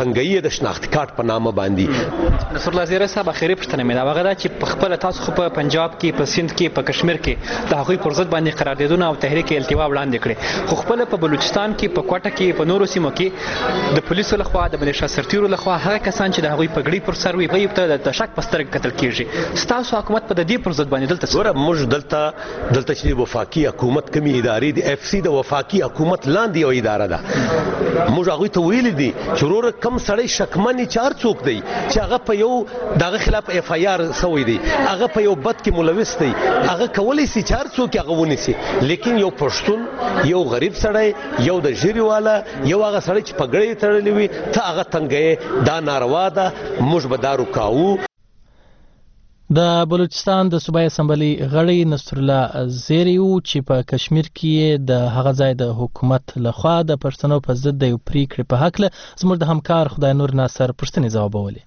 د شناختی کارت په نامه باندې. نصر الله زیره صاحب اخیری پوښتنه مې دا وغه ده چې په خپل تاسو خو په پنجاب کې په سند کې په کشمیر کې د هغوی پر ضد باندې قراردادونه او تحریک التوا وړاندې کړي، خو خپل په بلوچستان کې په کوټه کې په نورو سیمو کې د پولیسو لخوا د ملیشیا سرتیرو لخوا هغه کسان چې د هغوی پګړۍ پر سر وي غوی ته د شک په سترګه کتل کېږي. ستاسو حکومت په دې پر ضد باندې دلته ګوره موږ دلته چې وفاقي حکومت کومې ادارې دي اف سی د وفاقي حکومت لاندې یو اداره ده. موږ هغوی ته ویلي دي چې وروره کم سړی شکمن چې هر څوک دی چې هغه په یو دغه خلاف اف آی آر سوی دی، هغه په یو بد کې ملوث دی، هغه کولی شي چې هر څوک هغه ونیسي. لیکن یو پښتون، یو غریب سړی، یو د ژیرې والا، یو هغه سړی چې پګړۍ تړلې وي ته هغه تنګوې، دا ناروا ده. موږ به دا روکاوو. د بلوچستان د صوبایي اسمبلی غړی نصر الله زیری و چې په کشمیر کې د هغه ځای د حکومت لخوا د پښتنو په ضد د یو پریکړې په هکله زموږ د همکار خدای نور ناصر پوښتنې ځوابولې.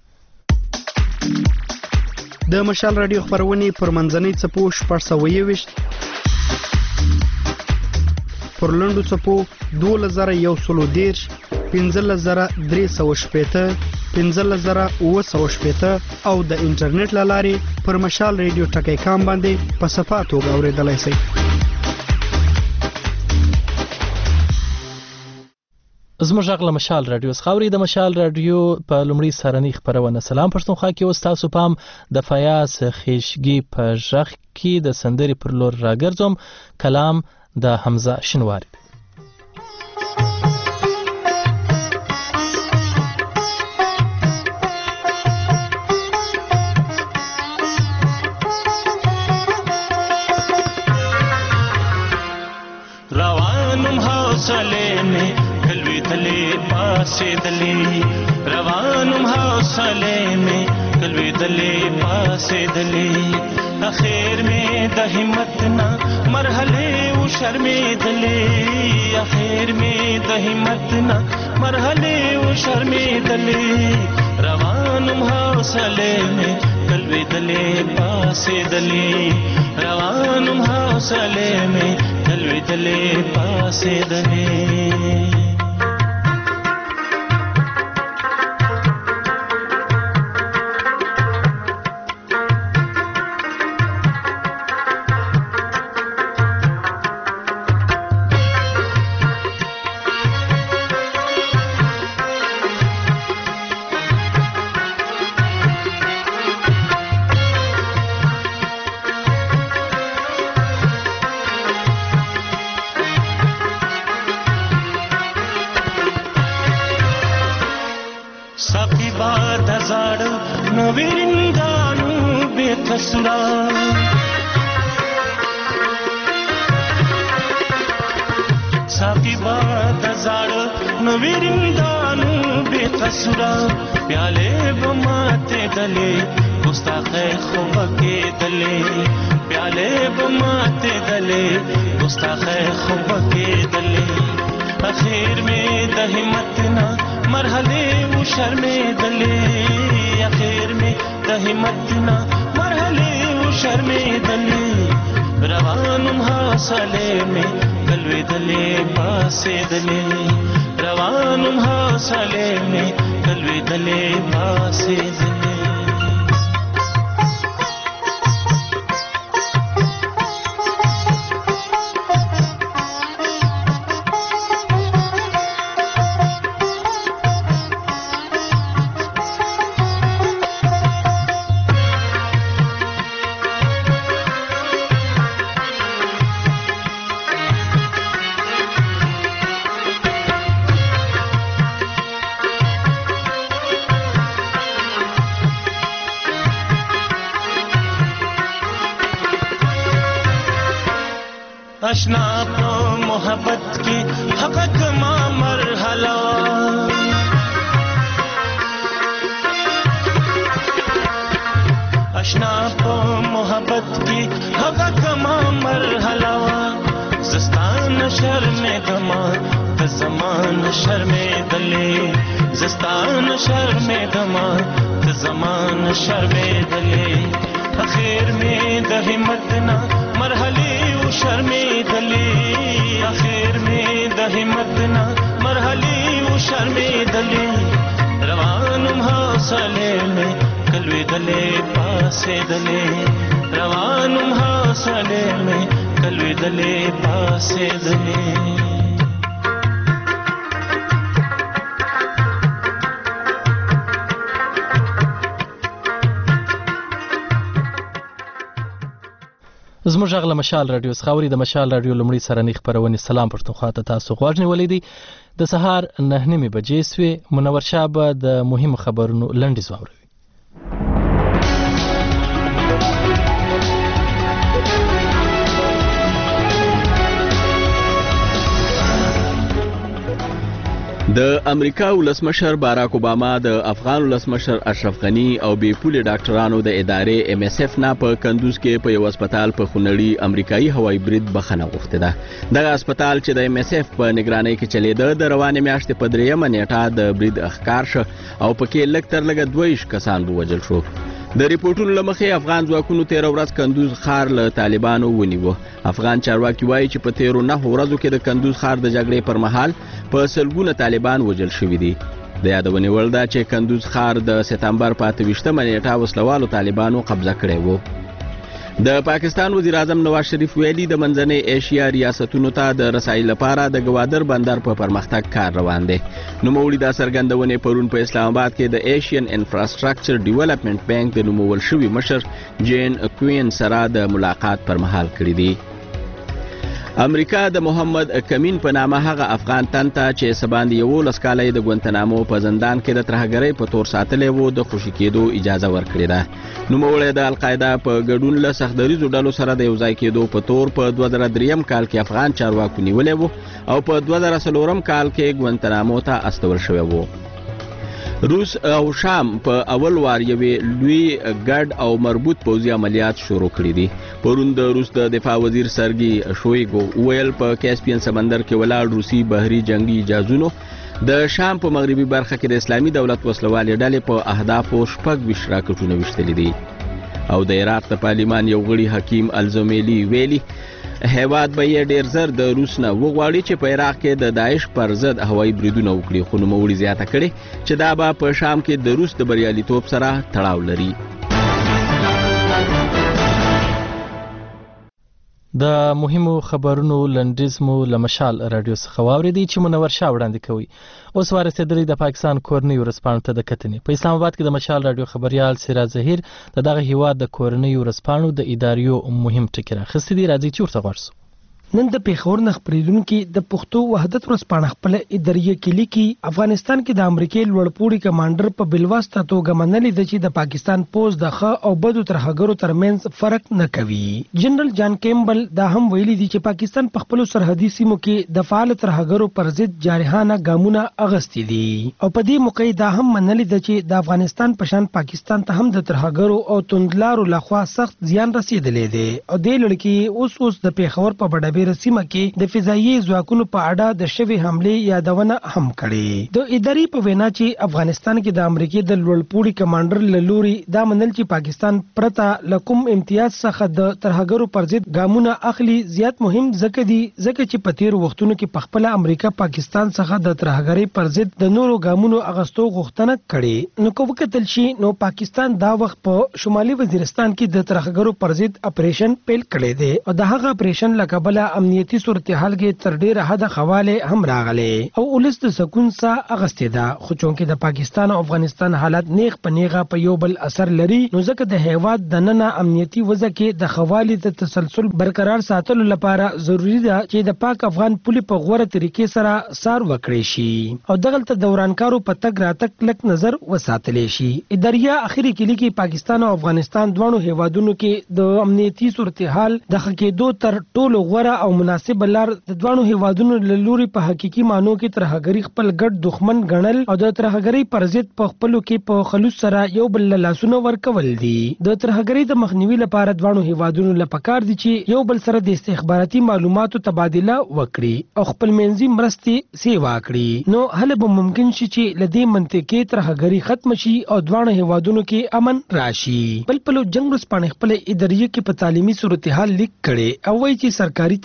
د مشال رادیو خپرونې پر منځنۍ څپو 620 پر لنډو څپو 2110 15315 15715 او د انټرنیټ له لارې پر مشال ریډیو ټکی کام باندې په صفه توګه اورېدلای شئ. زموږ غږ له مشال رادیو څخه اورئ. د مشال رادیو په لومړي سهارنۍ خپرونه سلام پښتونخوا کې اوس تاسو پام د فیاض خیشګي په غږ کې د سندرې پر لور راګرځوم. کلام د حمزه شنواری. روانم حوصله میں قلبی دلے پاسے دلے اخیر میں د ہمت نہ مرحلے و شرمے دلے اخیر میں د ہمت نہ مرحلے و شرمے دلے روانم حوصله میں قلبی دلے پاسے دلے روانم حوصله میں قلبی دلے پاسے دلے اشنا پا محبت کی حقق ما مرحلہ اشنا پا محبت کی حقق ما مرحلہ زستان شرم دما زمان شرم دلے زستان شرم دما زمان شرم دلے اخیر میں د ہمت نہ مرحلے و شرمے دلے اخیر میں د ہمت نہ مرحلے و شرمے دلے روان حوصله مې کلوي دلې پاسې دلې روانم حوصله مې کلوي دلې پاسې دلې زموږ غږ له مشال رادیو څخه اوري. د مشال رادیو لومړی سرنۍ خپرونې سلام پښتونخوا ته تاسو غوږ نیولی دی. د سهار 9:30 بجې سوې. منور شاه به د مهمو خبرونو لنډیز واوروي. د امریکا ولسمشر باراک اوباما د افغان ولسمشر اشرف غنی او بې پولې ډاکټرانو د ادارې MSF نه په کندوز کې په یو هسپتال په خونړي امریکایي هوایي برید بخښنه غوښتې ده. دغه هسپتال چې د MSF په نگرانۍ کې چلیده د روانې میاشتې په 3 نیټه د برید ښکار شو او پکې لږ تر لږه 22 کسان ووژل شو. د ریپورټونو له مخې افغان ځواکونو 13 ورځ کندوز ښار له طالبانو ونیوه. افغان چارواکي وایي چې په 9 ورځو کې د کندوز ښار د جګړې پر مهال په سلګونه طالبان وژل شوي دي. د یادونې وړ ده چې کندوز ښار د سپتمبر په 28 نیټه وسلوالو طالبانو قبضه کړی و. د پاکستان وزیر اعظم نواز شریف ویلي د منځنۍ ایشیا ریاستونو ته د رسایي لپاره د ګوادر بندر په پرمختګ کار روان دی. نوموړي دا څرګندونې پرون په اسلام آباد کې د ایشین انفراستراکچر ډیولپمنټ بانک د نومول شوي مشر جین کوین سره د ملاقات پر مهال کړي دي. امریکا د محمد کمین په نامه هغه افغان تن ته چې سباندې 11 کاله د ګوانتنامو په زندان کې د ترهګرۍ په تور ساتلی و د خوشي کېدو اجازه ورکړې ده. نوموړی د القاعده په ګډون له سختدریزو ډلو سره د یوځای کېدو په تور په 2003 کال کې افغان چارواکو نیولی و او په 2004 کال کې ګوانتنامو ته استول شوی و. روس او شام په اول وار یوې لوی ګډ او مربوط پوځي عملیات شروع کړي دي. پرون د روس د دفاع وزیر سرګي شویګو ویل په کاسپین سمندر کې ولاړ روسي بحري جنگي جهازونو د شام په مغربي برخه کې د اسلامي دولت وسلوالې ډلې په اهدافو 26 راکټونه ویشتلي دي. او د عراق د پارلمان یو غړي حکیم الزومیلی ویلي هیواد به یې ډیر زر د روس نه وغواړي چې په عراق کې د داعش پر ضد هوایي بریدونه وکړي. خو نوموړي زیاته کړې چې دا به په شام کې د روس د بریالیتوب سره تړاو لري. د مهمو خبرونو لنډیز مو له مشال رادیو څخه واورېدی چې منور شاه وړاندې کوي. اوس ورسېدلی د پاکستان کورنیو ورځپاڼو ته د کتنې. په اسلام آباد کې د مشال رادیو خبریال سراج ظهیر د دغه هیواد د کورنیو ورځپاڼو د اداریو مهم ټکي راخیستي دي. راځئ چې ورته غوږ شو. نن د پیښور نه خبرېدونکي د پښتو وحدت ورځپاڼه خپل اداریه کې لیکي افغانستان کې د امریکای لوړپوړي کمانډر په بلواسطه توګه منلې ده چې د پاکستان پوز د ښه او بدو ترهګرو ترمنځ فرق نه کوي. جنرال جان کیمبل دا هم ویلي دي چې پاکستان په خپل سرحدي سیمو کې د فعال ترهګرو پر ضد جارحانه ګامونه اغستې دي او په دې موقع دا هم منلې ده چې د افغانستان په شان پاکستان ته هم د ترهګرو او توندلارو لخوا سخت زیان رسیدلی دی او دې لړ کې اوس د پیښور په بډه سیمه کې د فضایي ځواکونو په اړه د شوی حمله یادونه هم کړې. د ادارې په وینا چې افغانستان کې د امریکای د لوړپوړي کمانډر لوري دا منل چې پاکستان پرته لکم امتیاز څخه د ترهګرو پر ضد ګامونه اخلي زیات مهم ځکه چې په تیر وختونو کې په خپل امریکا پاکستان څخه د ترهګرۍ پر ضد د نورو ګامونو اغستو غوښتنه کړې. نو کو وکتل شي نو پاکستان دا وخت په شمالي وزیرستان کې د ترهګرو پر ضد اپریشن پیل کړی دی او د هغه اپریشن لکبله امنیتي صورتحال کې تر ډیره حد خواله هم راغلي او ولس د سکون سا اغستې ده. خو چونکې د پاکستان او افغانستان حالت نیغ په نیغه په یو بل اثر لري نو ځکه د هیواد د نننه امنیتي وضع کې د خواله د تسلسل برقرار ساتلو لپاره ضروری ده چې د پاک افغان پولي په غوړه طریقې سره سار وکړي شي او دغلت دورانکارو په تګ راتګ لک نظر وساتل شي. اداریه اخري کې لیکي پاکستان او افغانستان دوه هیوادونو کې د امنیتي صورتحال د خکېدو تر ټولو غوړه او مناسب لار د دوه هیوادونو لوري په حقيقي مانو کې ترهګری خپل ګډ دښمن ګڼل او د ترهګری پر ضد په خپلو کې په خلوص سره یو بل لاسونه ورکول دي. د ترهګری د مخنیوي لپاره دوه هیوادونو لپاره کار دي چې یو بل سره د استخباراتي معلوماتو تبادله وکړي او خپل منځي مرستې سیوا کړي. نو هله به ممکن شي چې لدې منطقې ترهګری ختم شي او دوه هیوادونو کې امن راشي. بل جنگ ورځپاڼه خپل اداریه کې په تعلیمي صورتحال لیک کړي او وایي چې سرکاري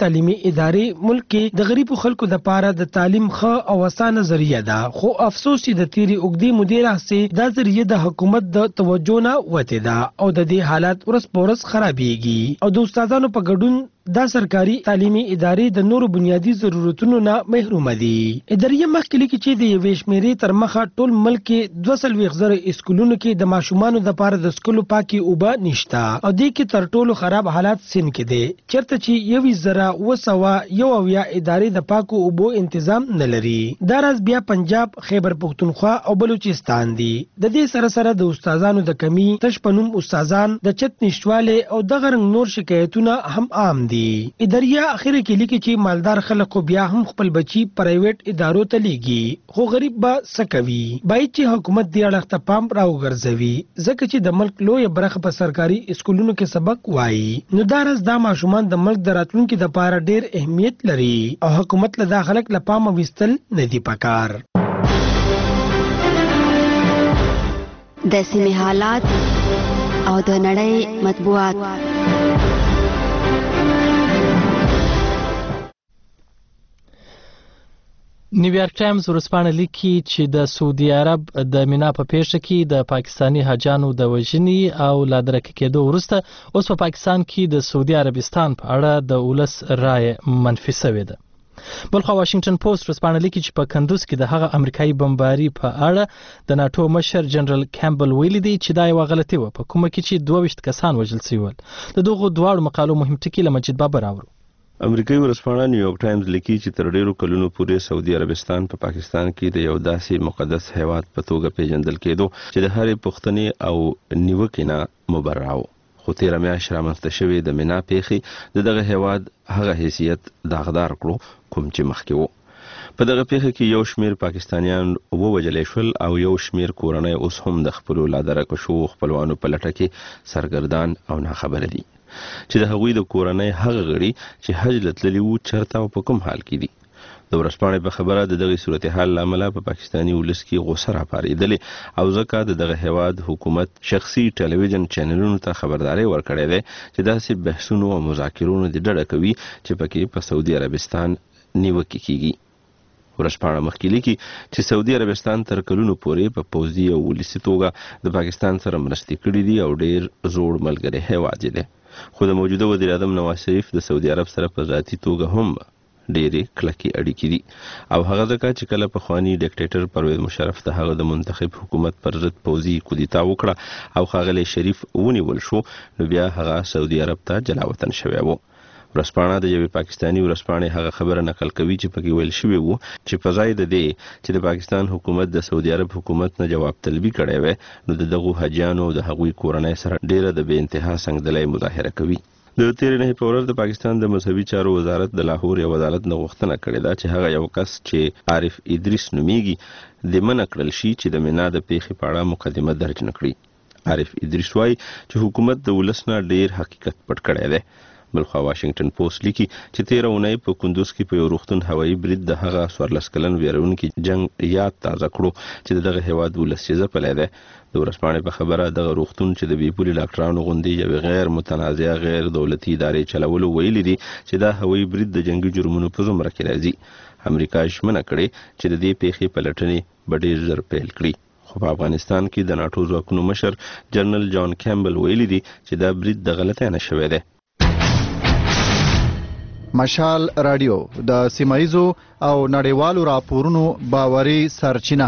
تعلیمي ادارې ملک کې د غریبو خلکو لپاره د تعلیم ښه او اسانه ذریعہ ده، خو افسوس چې د تیری اوږدې مودې راهیسې دا ذریعہ د حکومت د توجه نه وتې ده او د دې حالات ورځ په ورځ خرابېږي او د استادانو په ګډون دا سرکاري تعلیمي ادارې د نورو بنیادی ضرورتونو نه محروم دي. ادارې مخکې لیکي چې د یوې شمیرې تر مخه ټول ملک کې 200,000 اسکولونو کې د ماشومانو لپاره د سکولو پاکي اوبه نشته او دې کې تر ټولو خراب حالات سین کې دي چېرته چې 1,291 ادارې د پاکو اوبو تنظیم نه لري. دا راز بیا پنجاب، خیبر پختونخوا او بلوچستان دي. د دې سره سره د استادانو د کمی، تش پنوم استادان، د چت نشټواله او د غرنګ نور شکایتونه هم عام دي. ادارې اخر کې لیکي چې مالدار خلک بیا هم خپل بچي پرایویټ ادارو ته لیږي، خو غریب به څه کوي؟ باید چې حکومت دې اړخ ته پام راوګرځوي ځکه چې د ملک لویه برخه په سرکاري اسکولونو کې سبق وایي. نو دا راز دا ماشومان د ملک د راتلونکي لپاره ډېر اهمیت لري او حکومت له دا خلک له پامه ویستل نه دي پکار. د سیمې حالات او د نړۍ مطبوعات. نیویارک ټایمز ورځپاڼه لیکي چې د سعودي عرب د مینا په پیښه کې د پاکستانی حاجانو د وژنې او لا درکه کېدو وروسته اوس په پاکستان کې د سعودي عربستان په اړه د ولس رایه منفي شوې ده. بلخوا واشنگټن پوسټ ورځپاڼه لیکي چې په کندوز کې د هغه امریکایي بمباري په اړه د ناتو مشر جنرال کیمبل ویلي دی چې دا یوه غلطي وه، په کومه کې چې 22 کسان وژل شوي ول. د دغو دواړو مقالو مهم ټکي له مجید بابر اورو. امریکایي ورځپاڼه نیویارک ټایمز لیکي چې تر ډیرو کلونو پورې سعودي عربستان په پاکستان کې د یو داسې مقدس هیواد په توګه پیژندل کېدو چې د هرې پوښتنې او نیوکې نه مبرا و، خو تیره میاشت رامنځته شوې د مینا پیښې د دغه هیواد هغه حیثیت داغدار کړو کوم چې مخکې و. په دغه پیښه کې یو شمیر پاکستانیان ووژل شول او یو شمیر کورنۍ اوس هم د خپلو لادرکه شوو خپلوانو په لټه کې سرګردان او ناخبره دي چې د هغوی د کورنۍ هغه غړي چې حج لتللي وو چېرته او په کوم حال کې دي. د ورځپاڼې په خبره د دغې صورتحال له امله په پاکستاني ولس کې غوسه راپارېدلې او ځکه د دغه هیواد حکومت شخصي ټلویزیون چینلونو ته خبرداری ورکړې ده چې داسې بحثونو او مذاکرونو د ډډه کوي چې پکې په سعودي عربستان نیوکې کیږي. ورځپاڼه مخکې لیکي چې سعودي عربستان تر کلونو پورې په پوځي او ولسي توګه د پاکستان سره مرستې کړې دي او ډېر زوړ ملګری هیواد دی، خو د موجوده وزیر اعظم نواز شریف د سعودي عرب سره په ذاتي توګه هم ډېرې کلکې اړیکې دي او هغه ځکه چې کله پخواني ډیکټیټر پرویز مشرف د هغه د منتخب حکومت پر ضد پوځي کودتا وکړه او ښاغلی شریف ونیول شو نو بیا هغه سعودي عرب ته جلا وطن شوی و. ورځپاڼه د یوې پاکستاني ورځپاڼې هغه خبره نقل کوي چې پکې ویل شوي وو چې په ځای د دې چې د پاکستان حکومت د سعودي عرب حکومت نه جواب طلبي کړی وی نو د دغو حاجیانو د هغوی کورنۍ سره ډیره د بې انتها سنګدلۍ مظاهره کوي. د تیرې نهې په ورځ د پاکستان د مذهبي چارو وزارت د لاهور یو عدالت نه غوښتنه کړې ده چې هغه یو کس چې عارف ادریس نومیږي د منع کړل شي چې د مینا د پیښې په اړه مقدمه درج نه کړي. عارف ادریس وایي چې حکومت د ولس نه ډیر حقیقت پټ کړی دی. بلخوا واشنگټن پوسټ لیکي چې تیره اونۍ په کندوز کې په یو روغتون هوایي برید د هغه 14 کلن ویرونکي جنگ یاد تازه کړو چې دغه هیواد ولس یې ځپلی دی. د ورځپاڼې په خبره دغه روغتون چې د بیپولي ډاکټرانو غوندې یوې غیر متنازعه غیر دولتي ادارې چلولو ویلي دي چې دا هوایي برید د جنګي جرمونو په زمره کې راځي. امریکا ژمنه کړې چې د دې پیښې پلټنې به ډېر ژر پیل کړي، خو په افغانستان کې د ناټو ځواکونو مشر جنرال جان کیمبل ویلي دي چې دا برید د غلطۍ نه شوی دی. مشال رادیو د سیمایزو او نړیوالو راپورونو باوري سرچینه.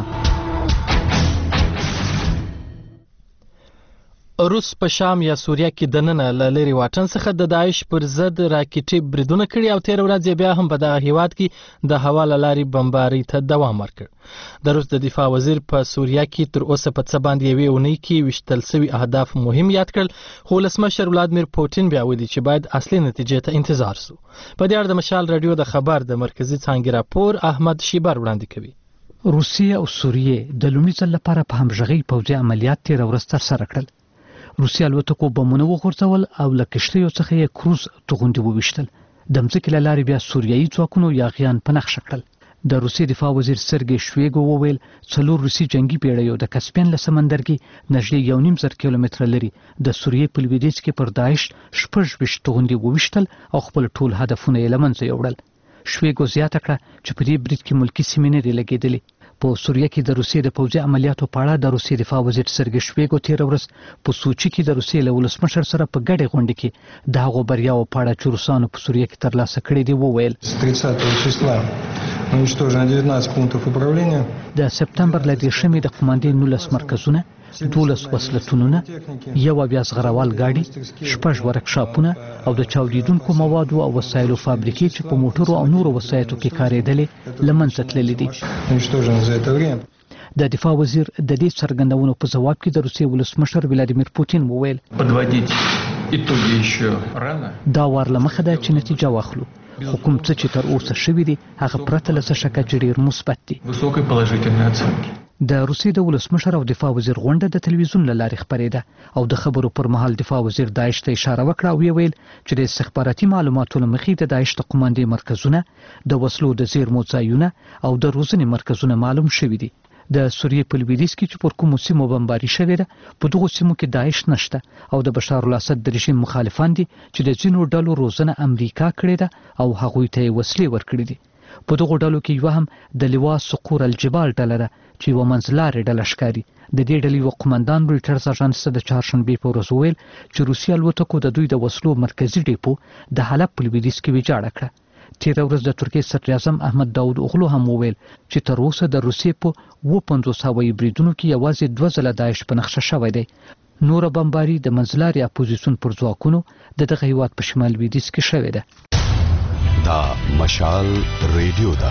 روس په شام یا سوریه کې دننه له لرې واټن څخه د داعش پر ضد راکټي بریدونه کړي او تېره ورځ بیا هم په دغه هیواد کې د هوا له لارې بمبارۍ ته دوام ورکړ. د روس د دفاع وزیر په سوریه کې تر اوسه په څه باندې یوې اونۍ کې ویشتل سوي اهداف مهم یاد کړل، خو ولسمشر ولادیمیر پوتین بیا ویلي چې باید اصلي نتیجې ته انتظار سو. په دې اړه د مشال رادیو د خبر د مرکزي څانګې راپور احمد شیبر وړاندې کوي. روسیه او سوریه د لومړي ځل لپاره په همغږي پوځي عملیات تېره ورځ ترسره کړل. روسیه الوتکو بمونه وغورځول او له کښتیو څخه یې کروز توغندي وویشتل. د مځکې له لارې بیا سوریایي ځواکونو یاغیان په نښه کړل. د روسیې دفاع وزیر سرګی شویګو وویل 4 روسي جنگي پیړیو د کسپین له سمندر کې نږدې 1.5 کیلومتره لري د سوریې په لویدیځ کې پر داعش 26 توغندي وویشتل او خپل ټول هدفونه یې له منځه یوړل. شویګو زیاته کړه چې په دې برید کې ملکی سیمې نه دي لګېدلې. په سوریه کې د روسیې د پوځي عملیاتو په اړه د روسیې دفاع وزیر سرګی شویګو تیر ورځ په سوچي کې د روسیې له ولسمشر سره په ګډه غونډه کې د هغو بریاو په اړه چې روسانو په سوریه کې ترلاسه کړې دي وویل. 30 числа уничтожено 19 пунктов управления. د سپتمبر له 10 د قوماندې 19 مرکزونه 12 وسلتونونه 1 زغروال ګاډي 6 ورکشاپونه او د چاودیدونکو موادو او وسایلو فابریکې چې په موټرو او نورو وسایطو کې کارېدلې لمنځه تللې دي. د دفاع وزیر د دې څرګندونو په جواب کې د روسیې ولسمشر ولادیمیر پوتین وویل دا وار له مخه ده چې نتیجه واخلو. حکومت چې تر اوسه شوی دی هغه پرته له څه شکه چې ډېر مثبت دي. د روسیې د ولسمشر او دفاع وزیر غونډه د تلویزیون له لارې خپرېده او د خبرو پر مهال دفاع وزیر داعش ته اشاره وکړه او ویل چې د استخباراتي معلوماتو له مخې د داعش د قوماندې مرکزونه د وسلو د زیرمو ځایونه او د روزنې مرکزونه معلوم شوي دي. د سوریې په لویدیځ کې چې پر کومو سیمو بمباري شوې ده په دغو سیمو کې داعش نشته او د بشار الاسد د رژیم مخالفان دي چې د ځینو ډلو روزنه امریکا کړې ده او هغوی ته یې وسلې ورکړې دي. په دغو ډلو کې یو هم د لوا سقور الجبال ډله ده چې یوه منځلارې ډله ښکاري. د دې ډلې یوه قمندان رویټرز اژانس ته د چهارشنبې په ورځ وویل چې روسي الوتکو د دوی د وسلو مرکزي ډیپو د حلب په لویدیځ کې ویجاړه کړه. تیره ورځ د ترکیې صدر اعظم احمد داود اوغلو هم وویل چې تر اوسه د روسیې په 50 هوایي بریدونو کې یوازې 2 ځله داعش په نقشه شوی دی. نوره بمباري د منځلارې اپوزیسیون پر ځواکونو د دغه هیواد په شمال لویدیځ کې شوې ده. دا مشال ریډیو ده.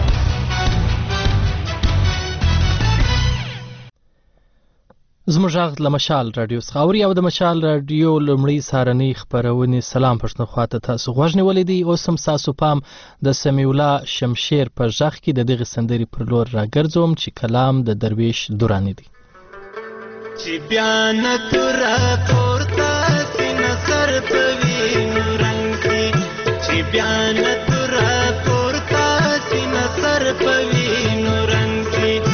زموږ غږ له مشال رادیو څخه اوري او د مشال رادیو لومړی سهارنۍ خپرونې سلام پښتونخوا ته تاسو غوږ نیولی دی. اوس هم ستاسو پام د سمیع الله شمشیر په غږ کې د دغې سندرې پر لور راګرځوم چې کلام د درویش دراني دی. چې بیا نه توره پورته سینه سر په وینو رنګ کې چې بیا نه توره پورته سینه سر په وینو رنګ کې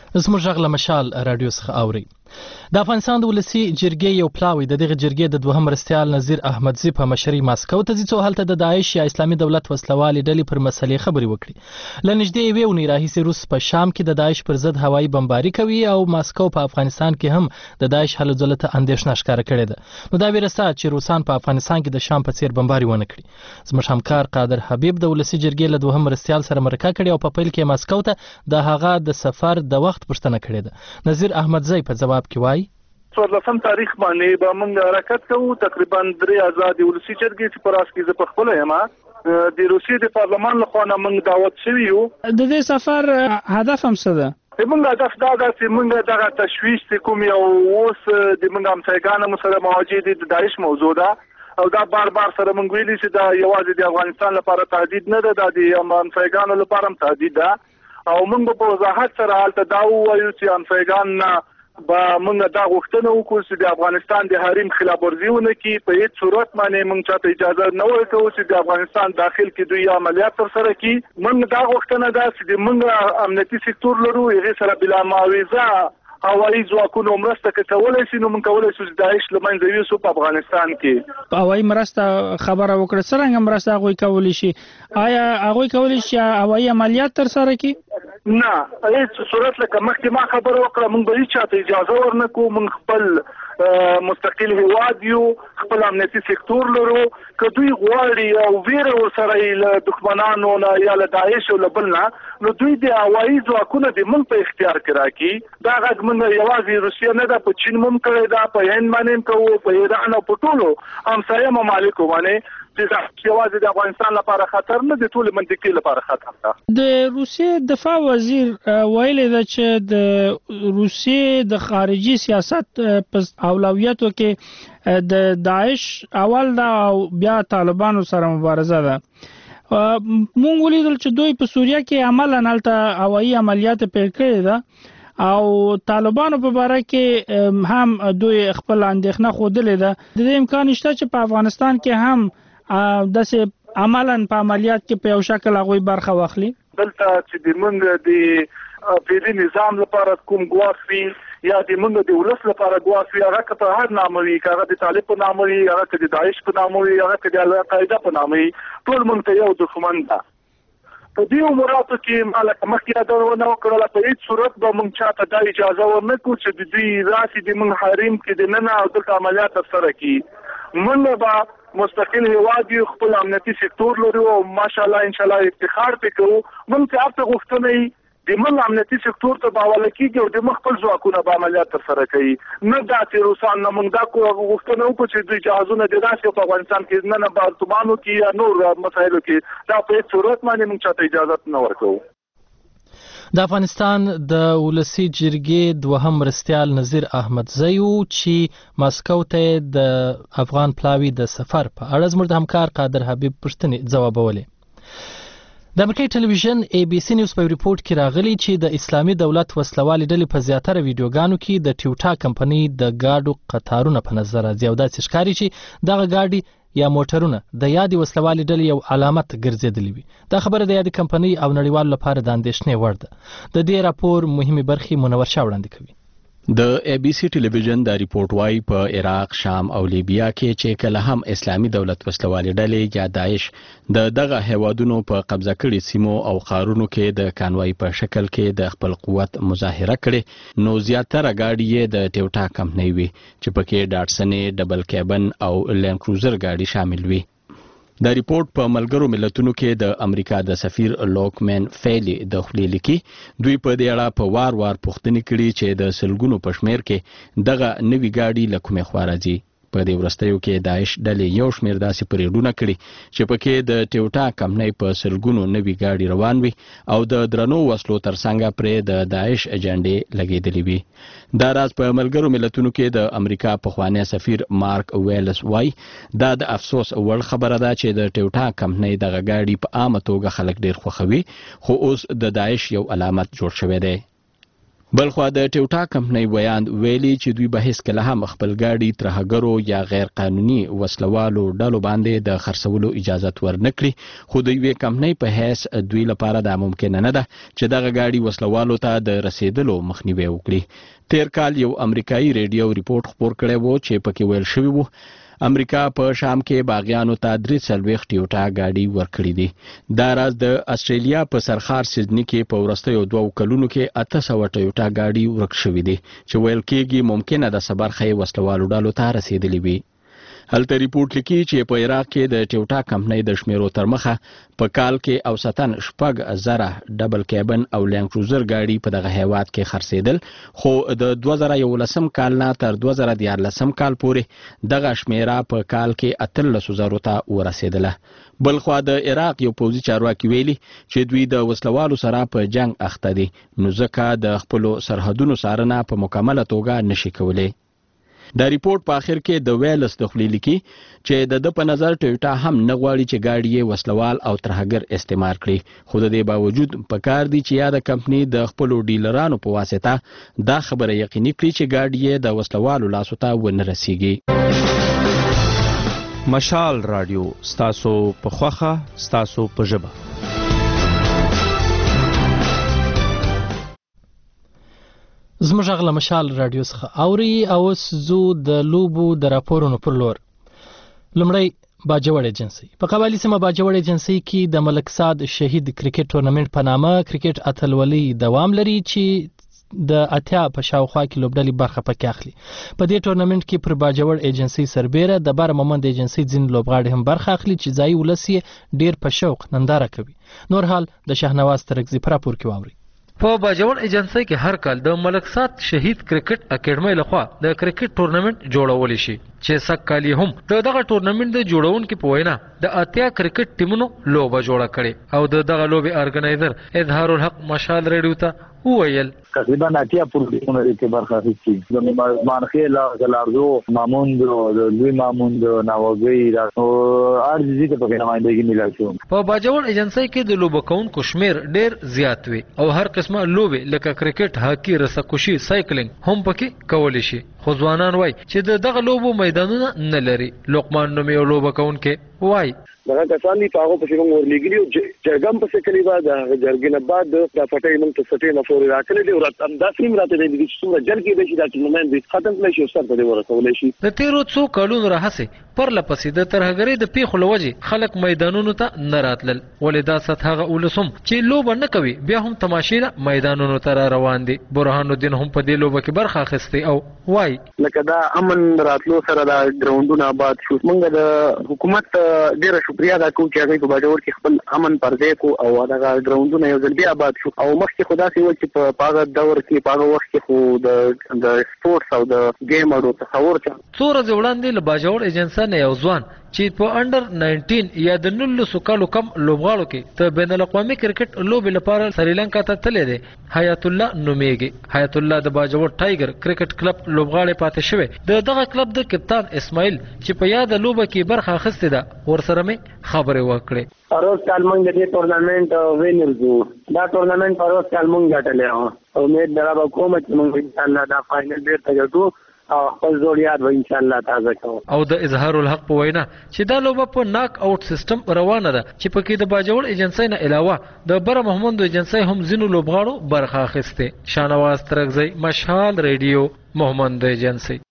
زموږ غږ له مشال رادیو څخه اوري. د افغانستان د ولسي جرګې یو پلاوی د دغه جرګې د دوهم مرستیال نظیر احمدزي په مشرۍ ماسکو ته ځي څو هلته د داعش یا اسلامي دولت وسلوالې ډلې پر مسلې خبرې وکړي. له نږدې یوې اونۍ راهیسې روس په شام کې د داعش پر ضد هوایي بمباري کوي او ماسکو په افغانستان کې هم د داعش هلو ځلو ته اندېښنه ښکاره کړې ده. نو دا ویره سته چې روسان په افغانستان کې د شام په څیر بمباري ونه کړي. زموږ همکار قادر حبیب د ولسي جرګې له دوهم مرستیال سره مرکه کړې او په پیل کې ماسکو ته د هغه د سفر د وخت پوښتنه کړې ده. نظیر احمدزي په جواب کې وایي 14 تاریخ باندې به موږ حرکت کوو. تقریبا 3 آزاد ولسي جرګې چې پراس کې زه په خپل یم د روسیې د پارلمان لخوا نه موږ دعوت شوي یو. د دې سفر هدف هم څه ده؟ موږ هدف دا ده چې موږ دغه تشویش چې کوم یو اوس د موږ همسایګانو سره مواجه دي د داعش موضوع ده او دا بار سره موږ ویلي چې دا یوازې د افغانستان لپاره تهدید نه ده، دا د همسایګانو لپاره هم تهدید ده او موږ په وضاحت سره هلته دا ووایو چې همسایګان نه با موږ دا غوښتنه وکړو چې د افغانستان د حریم خلاف ورزي ونه کړي. په هیڅ صورت باندې موږ چاته اجازه نه ورکوو چې د افغانستان داخل کې دوی عملیات ترسره کړي. موږ دا غوښتنه ده چې موږ امنیتي سکتور لرو، هغې سره بلا معاوضه هوایي ځواکونو مرسته کولی شي، نو موږ کولی شو چې داعش له منځه یوسو په افغانستان کې. هوایي مرسته خبره وکړه، څرنګه مرسته هغوی کولی شي؟ آیا هغوی کولی شي هوایي عملیات ترسره کړي؟ نه، هیڅ صورت لکه مخکې ما خبره وکړه موږ به هیچاته اجازه ورنکړو. موږ خپل مستقل هیواد یو، خپل امنیتي سکتور لرو. که دوی غواړي او ویره ورسره له دښمنانو نه یا له داعش او له بل نه، نو دوی د هوایي ځواکونه د موږ په اختیار کې راکړي. دا غږ موږ یوازې روسیه نه ده، په چین هم کړی ده، په هند باندې هم کوو، په ایران او په ټولو همسایه ممالکو باندې چې یوازې د افغانستان لپاره خطر نه، د ټولې منطقې لپاره خطر ده. د روسیې دفاع وزیر ویلي ده چې د روسیې د خارجي سیاست په اولویتو کې د داعش اول ده او بیا طالبانو سره مبارزه ده. مونږ ولیدل چې دوی په سوریه کې عملاً هلته هوایي عملیات پیل کړي ده او طالبانو په باره کې هم دوی خپل اندېښنه ښودلې ده. د دې امکان شته چې په افغانستان کې هم داسې عملاً په عملیات کې په یو شکل هغوی برخه واخلي؟ دلته چې د موږ د فعلي نظام لپاره کوم ګواښ وي یا د موږ د ولس لپاره ګواښ وي، هغه که په هر نامه وي، که هغه د طالب په نامه وي، هغه که د داعش په نامه وي، هغه که د القاعده په نامه وي، ټول موږ ته یو دښمن ده. په دې اموراتو کې ما لکه مخکې یادونه وکړله، په هېڅ صورت به موږ چاته دا اجازه ورنکړو چې د دوی راسي د موږ حریم کې دننه او دلته عملیات ترسره کړي. موږ به مستقل هیواد یو، خپل امنیتي سکتور لرو او ماشاءالله انشاءالله افتخار پې کوو. موږ ته هلته غوښتنه وي د موږ امنیتي سکتور ته به حواله کېږي او د موږ خپل ځواکونه به عملیات ترسره کوي، نه دا چې روسان نه. موږ دا غوښتنه وکړو چې دوی جهازونه دې راشي په افغانستان کې نه په ارتمانو کې یا نور مسایلو کې، دا په هېڅ صورت باندې موږ چاته اجازه نه ورکوو. د افغانستان د ولسي جرګې دوهم مرستیال نظیر احمدزي چې ماسکو ته د افغان پلاوی د سفر په اړه زموږ د همکار قادر حبیب پوښتنې ځوابولې. د امریکایي ټلویزیون ABC نیوز په ریپورت کې راغلی چې د اسلامي دولت وسلوالې ډلې په زیاتره ویډیوګانو کې د ټیوټا کمپنۍ د ګاډو قطارونه په نظر راځي او داسې ښکاري چې دغه ګاډي یا موټرونه د یادې وسلوالې ډلې یو علامت ګرځېدلی وي. دا خبره د یادې کمپنۍ او نړیوالو لپاره د اندېښنې وړ ده. د دې راپور مهمې برخې منور شاه وړاندې کوي. د ABC ټلویزیون دا ریپورت وايي په عراق، شام او لیبیا کې چې کله هم اسلامي دولت وسلوالې ډلې یا داعش د دغه هیوادونو په قبضه کړي سیمو او ښارونو کې د کانوای په شکل کې د خپل قوت مظاهره کړي، نو زیاتره ګاډي یې د ټیوټا کمپنۍ وي چې پکې ډاټسن، ډبل کیبن او لینډ کروزر ګاډي شامل وي. دا ریپورت په ملګرو ملتونو کې د امریکا د سفیر لوکمن فیلی د خپلې لیکي دوی په دې اړه په وار پوښتنې کړي چې د سلګونو په شمیر کې دغه نوي ګاډي له کومې خوا راځي. په دې وروستیو کې داعش ډلې یو شمیر داسې پریډونه کړي چې پکې د ټیوټا کمپنۍ په سلګونو نوي ګاډي روان وي او د درنو وسلو ترڅنګ پرې د داعش ایجنډې لګېدلې وي. دا راز په ملګرو ملتونو کې د امریکا پخوانی سفیر مارک ویلس وای دا د افسوس وړ خبره ده چې د ټیوټا کمپنۍ دغه ګاډي په عامه توګه خلک ډیر خوښوي، خو اوس د داعش یو علامت جوړ شوی دی. بلخوا د ټیوټا کمپنۍ ویاند ویلي چې دوی به هیڅکله هم خپل ګاډي ترهګرو یا غیر قانوني وسلوالو ډلو باندې د خرڅولو اجازه ورنکړي، خو د یوې کمپنۍ په حیث دوی لپاره دا ممکن نه ده چې دغه ګاډي وسلوالو ته د رسیدلو مخنیوي وکړي. تیر کال یو امریکایي ریډیو ریپورت خپور کړی و چې پکې ویل شوی و امریکا په شام کې باغیانو ته 43 ټیوټا ګاډي ورکړي دي. دا راز د استرالیا په سرخار سیدنی کې په وروستیو 2 کلونو کې 800 ټیوټا ګاډي ورک شوي دي چې ویل کېږي ممکنه د صبرخې وسلوالو ډلو ته رسیدلي وي. هلته ریپورت لیکي چې په عراق کې د ټیوټا کمپنۍ د شمیرو تر مخه په کال کې اوسطن 6,000 ډبل کیبن او لینډ کروزر ګاډي په دغه هیواد کې خرڅېدل، خو د 2011 کال نه تر 2014 کال پورې دغه شمیره په کال کې 13,000 ته ورسېدله. بلخوا د عراق یو پوځي چارواکي ویلي چې دوی د وسلوالو سره په جنگ اخته دي، نو ځکه د خپلو سرحدونو څارنه په مکمله توګه نشي کولی. دا ریپورت په اخر کې د ویلس د خولې لیکي چې د په نظر ټویوټا هم نه غواړي چې ګاډي یې وسلوال او ترهګر استعمال کړي، خو د دې باوجود په کار دي چې یا د کمپنۍ د خپلو ډیلرانو په واسطه دا خبره یقیني کړي چې ګاډي یې د وسلوالو لاسو ته ونه رسیږي. مشال رادیو ستاسو په خوخه ستاسو په ژبه. زموږ غږ مشال رادیو څخه اوري او اوس زو د لوبو د راپورونو پر لور. لومړی باجوړ ایجنسی. په قبایلی سیمه باجوړ ایجنسی کې د ملک سعد شهید کرکټ ټورنمنت په نامه کرکټ اتلولي دوام لري چې د اتیا په شاوخوا کې لوبډلې برخه پکې اخلي. په دې ټورنمنت کې پر باجوړ ایجنسی سربېره د بار مومند ایجنسی ځین لوبغاړي هم برخه اخلي چې ځای ولسی ډیر په شوق ننداره کوي. نور حال د شهنواز ترکزی پر راپور کې واوري. په باجوړ ایجنسی کې هر کال د ملک سعد شهید کرکټ اکیډمۍ لخوا د کرکټ ټورنمنت جوړول شي چې سک کالی هم دغه ټورنمنت د جوړونکو په وینا د اتیا کرکټ ټیمونو لوبه جوړه کړي او دغه لوبې ارګنایزر اظهار الحق مشال ریډیو ته وویل تقریبا اتیا پروګرامونه کې برخه اخیستي. د مانخیل زلارزو ماموند د لوی ماموند ناوګي راو ارزي ته په نمائندګي ملای شو. په باجوړ ایجنسی کې د لوبو کونکو شمیر ډیر زیات وي او هر قسمه لوبې لکه کرکټ، هاکی، رسکوشي، سایکلینګ هم پکې کولی شي، خو ځوانان وای چې دغه لوبو میدانونه نه لري. لقمان نوم یو لوبه کونکو وای دغه کسان دي هغه په څیر ورلګري او جرګم په کلی بعد جرګې نه بعد د پټې موږ ته سټې نه فوري راکړي دي او راتم دا سیم راته دي چې څومره جرګې به شي دا ټورنمنت به ختم کړي شي او سره دې ورسول شي. د تیرو څو کلونو راهسه پر لپسې د ترهګرۍ د پیښو لوجې خلک میدانونو ته نه راتلل، ولې دا سطحه اولسم چې لوبه نه کوي بیا هم تماشې میدانونو ته روان دي. برهان الدین هم په دې لوبه کې برخه اخیستي او وای لکه دا امن راتلو سره دا ګراوندونه آباد شو. موږ د حکومت ډیره شکریا ادا کوو چې هغه په باجوړ کې خپل امن پردې کو او دا ګراوندونه یو ځل بیا آباد شو. او مخکې خدا سي و چې په هغه دور کې په هغه وخت کې خو د سپورتس او د گیم او تصور څو ورځې وړاندې له باجوړ ایجنسی نه یو ځوان چې په انډر 19 یا د 19 کالو کم لوبغاړو کې ته بین الاقوامي کرکټ لوبې لپاره سریلانکا ته تللی دی. حیات الله نومیږي. حیات الله د باجوړ ټایګر کرکټ کلب لوبغاړی پاتې شوی. دغه کلب د کپتان اسماعیل چې په یاد لوبه کې برخه اخیستې ده ورسره مې خبرې وکړې. پروس کال موږ د ټورنمنت وینر شو. دا ټورنمنت پروس کال موږ ګټلې او امید درابه کوم چې موږ ان شاء الله دا فائنل بیرته ګټو او خپل جوړیات به ان شاء الله تازه کوو. او د اظهار الحق په وینا چې دا لوبه په ناک آوټ سیستم روانه ده چې پکې د باجوړ ایجنسی نه علاوه د بر محمد ایجنسی هم ځینو لوبغاړو برخه اخیسته. شانواز ترکزی مشال ریډیو محمد ایجنسی.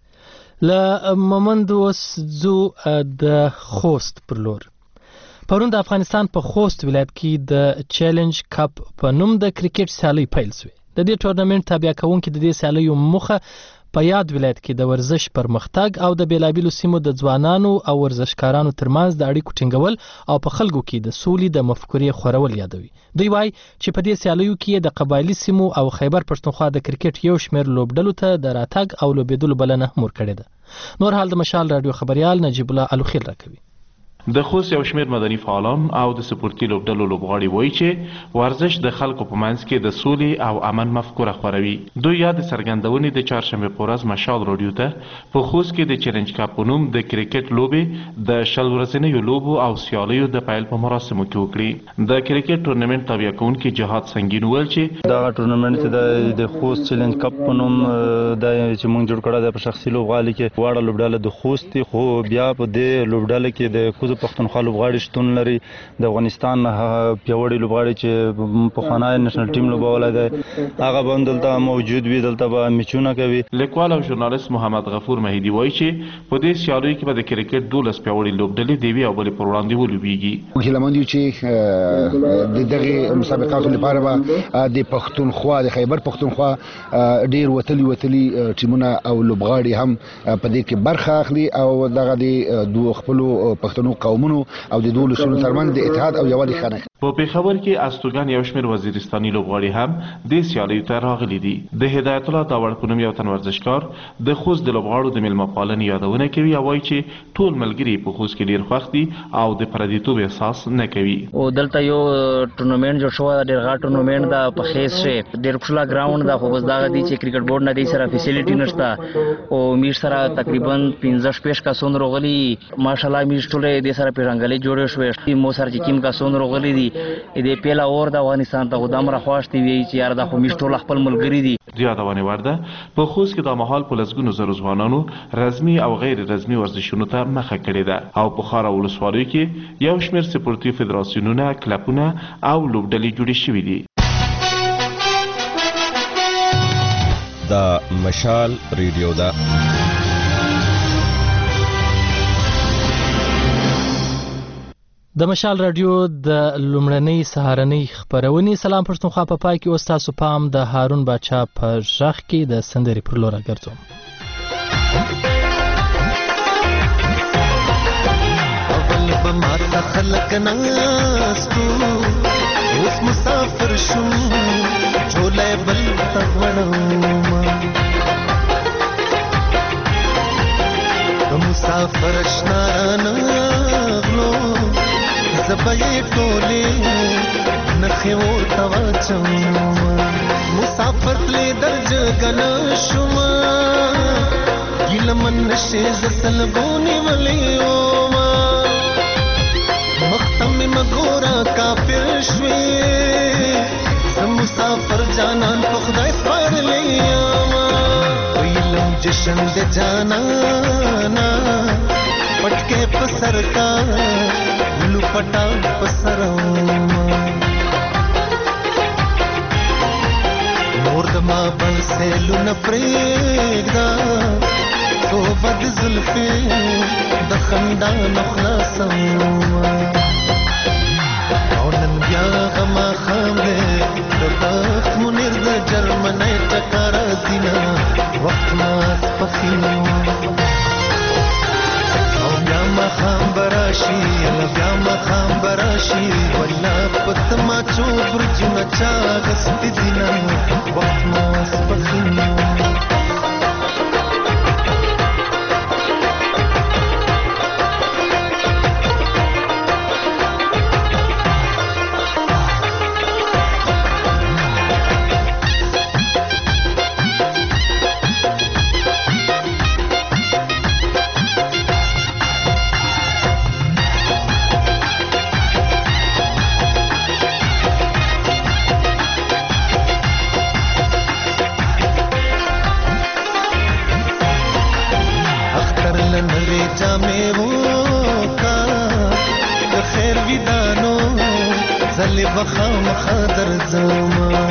له محمد وسزو د خوست پر لور. پرون د افغانستان په خوست ولایت کې د چیلنج کپ په نوم د کرکټ سیالي پیل شوه. د دې ټورنمنت تابع کوونکي د دې سیالیو مخه په یاد ولایت کې د ورزش پرمختګ او د بیلابیلو سیمو د ځوانانو او ورزشکارانو ترمنځ د اړیکو ټینګول او په خلکو کې د سولې د مفکورې خورول یادوي. دوی وایي چې په دې سیالیو کې د قبایلی سیمو او خیبر پښتونخوا د کرکټ یو شمېر لوبډلو ته د راتګ او لوبېدلو بلنه هم ورکړې ده. نور حال د مشال رادیو خبريال نجیب الله الوخیل راکوي. د خوست یو شمېر مدني فعالان او د سپورتي لوبډلو لوبغاړي وایي چې ورزش د خلکو په منځ کې د سولې او امن مفکوره خپروي. دوی یا د څرګندونې د چهارشنبې په ورځ مشال راډیو ته په خوست کې د چیلنج کپ په نوم د کرکټ لوبې د 10 ورځنیو لوبو او سیالیو د پیل په مراسمو کې وکړي. د کرکټ ټورنمنټ تابع کوونکي جهاد سنگین وویل چې دا ټورنمنټ د خوست چیلنج کپ په نوم د چې مونږ جوړ کړی د په شخصي لوبغالي کې واړه لوبډله د خوست دي، خو بیا په دې لوبډله کې د کوزو پښتونخوا لوبغاړي شتون لري. د افغانستان پیاوړي لوبغاړي چې پخوانی نېشنل ټیم لوبولی دی هغه به هم دلته موجود وي، دلته به میچونه کوي. لیکوال او ژورنالیست محمد غفور مهیدي وایي چې په دې سیالیو کې به د کرکټ 12 پیاوړي لوبډلې د یوې او بلې پر وړاندې ولوبېږي. هیله مند یو چې د دغې مسابقاتو لپاره به د پښتونخوا د خیبر پښتونخوا ډېر وتلي ټیمونه او لوبغاړي هم په دې کې برخه اخلي او دغه د دوه خپلو پښتنو قومونو او د دوه لسونو ترمنځ د اتحاد او یووالي خانه. په پېښور کې استوګن یو شمېر وزیرستاني لوبغاړي هم د سیالیو ته راغلي دي. د هدایت الله داوړ په نوم یو تن ورزشکار د خوست د لوبغاړو د میلمه پالنې یادونه کوي او وایي چې ټول ملګري په خوست کې ډېر خوښ دي او د پردیتوب احساس نه کوي. او دلته یو ټورنمنټ جوړ شوی ډېر غټ ټورنمنټ دا په خیس شه ډېر ښکلا ګراوند دا خو بس دغه دي چې کرکټ بورډ نه دی سره فیسیلیټي نشته او میش سره تقریبا 15 کسان راغلي. ماشاءالله میش ټولې د سره پیژنګلې جوړې شوې مو سره چې کوم کسان راغلي دي دې پیلا اور د افغانستان ته غدام را خواشتي وی چې یار د خو میش ټول خپل ملګری دي. یادونه ورده په خوست کې د مهال په لسګونو زره ځوانانو رسمي او غیر رسمي ورزشونو ته مخه کړې ده او په خارا ولسوالیو کې یو شمېر سپورتي فدراسیونونه، کلبونه او لوبډلې جوړې شوې دي. د مشال ریډیو ده. د مشال رادیو د لومړنۍ سهارنۍ خپرونې سلام پښتونخوا په پای کې اوس تاسو پام د هارون باچا په غږ کې د سندرې پر لور راګرځوم. اول به ماته خلک ناستو اوس مسافر شوم جولی بل ته وړم د مسافر اشنا رانغلو زبې ټولې نخې ورته واچوم مسافر تلې درجګنه شوم ګیله من نشې زه سلګونې ولې وم مخته مې مګوره کافر شوې زه مسافر جانان په خدای سپارلی یم ویلم جشن د جانانا پټکې په سر کا لپټا پسروم نور دما بنسلو نپریږدا تو بد زلفې د خندان خلاصم او نن بیا غما خام دې د بخت منیر د جرمنۍ ټکر زینا وخت ما سپخینو مخام براشي بیا مخام براشي ولا پتما چوبر جنا چا غست دینا وخت ما سپخینو بخام خدر زما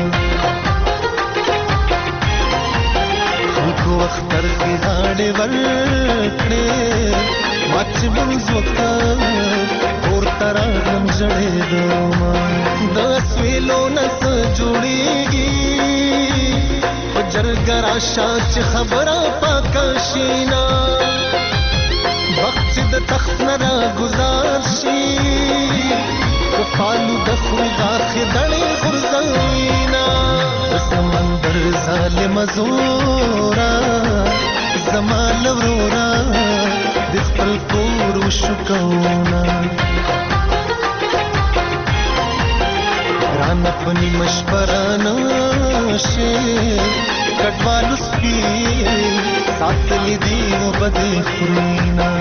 خلکو اختر کی غاړې ورکړې ماچ بنز وکړ اور ترغم جړې د سویلو نس جوړیږي جرګرا شاچ خبره پاکشینا وخت د تخت نه گزار شي پالو د خوغا خدړې غرزینا سمندر ظالم زورا زمال ورورا د خپل کور وشو کونا رانا پنی مشپرانا شي کټوالو سپي ساتلی دی وبدې خرینا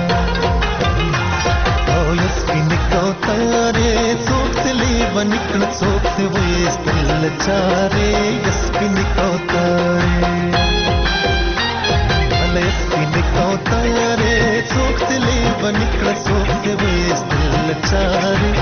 او یسپین کوتاره څوک تلی ونکړ څوک سی وېستل چاره یسپین کوتاره یسپین کوتاره څوک تلی ونکړ څوک سی وېستل چاره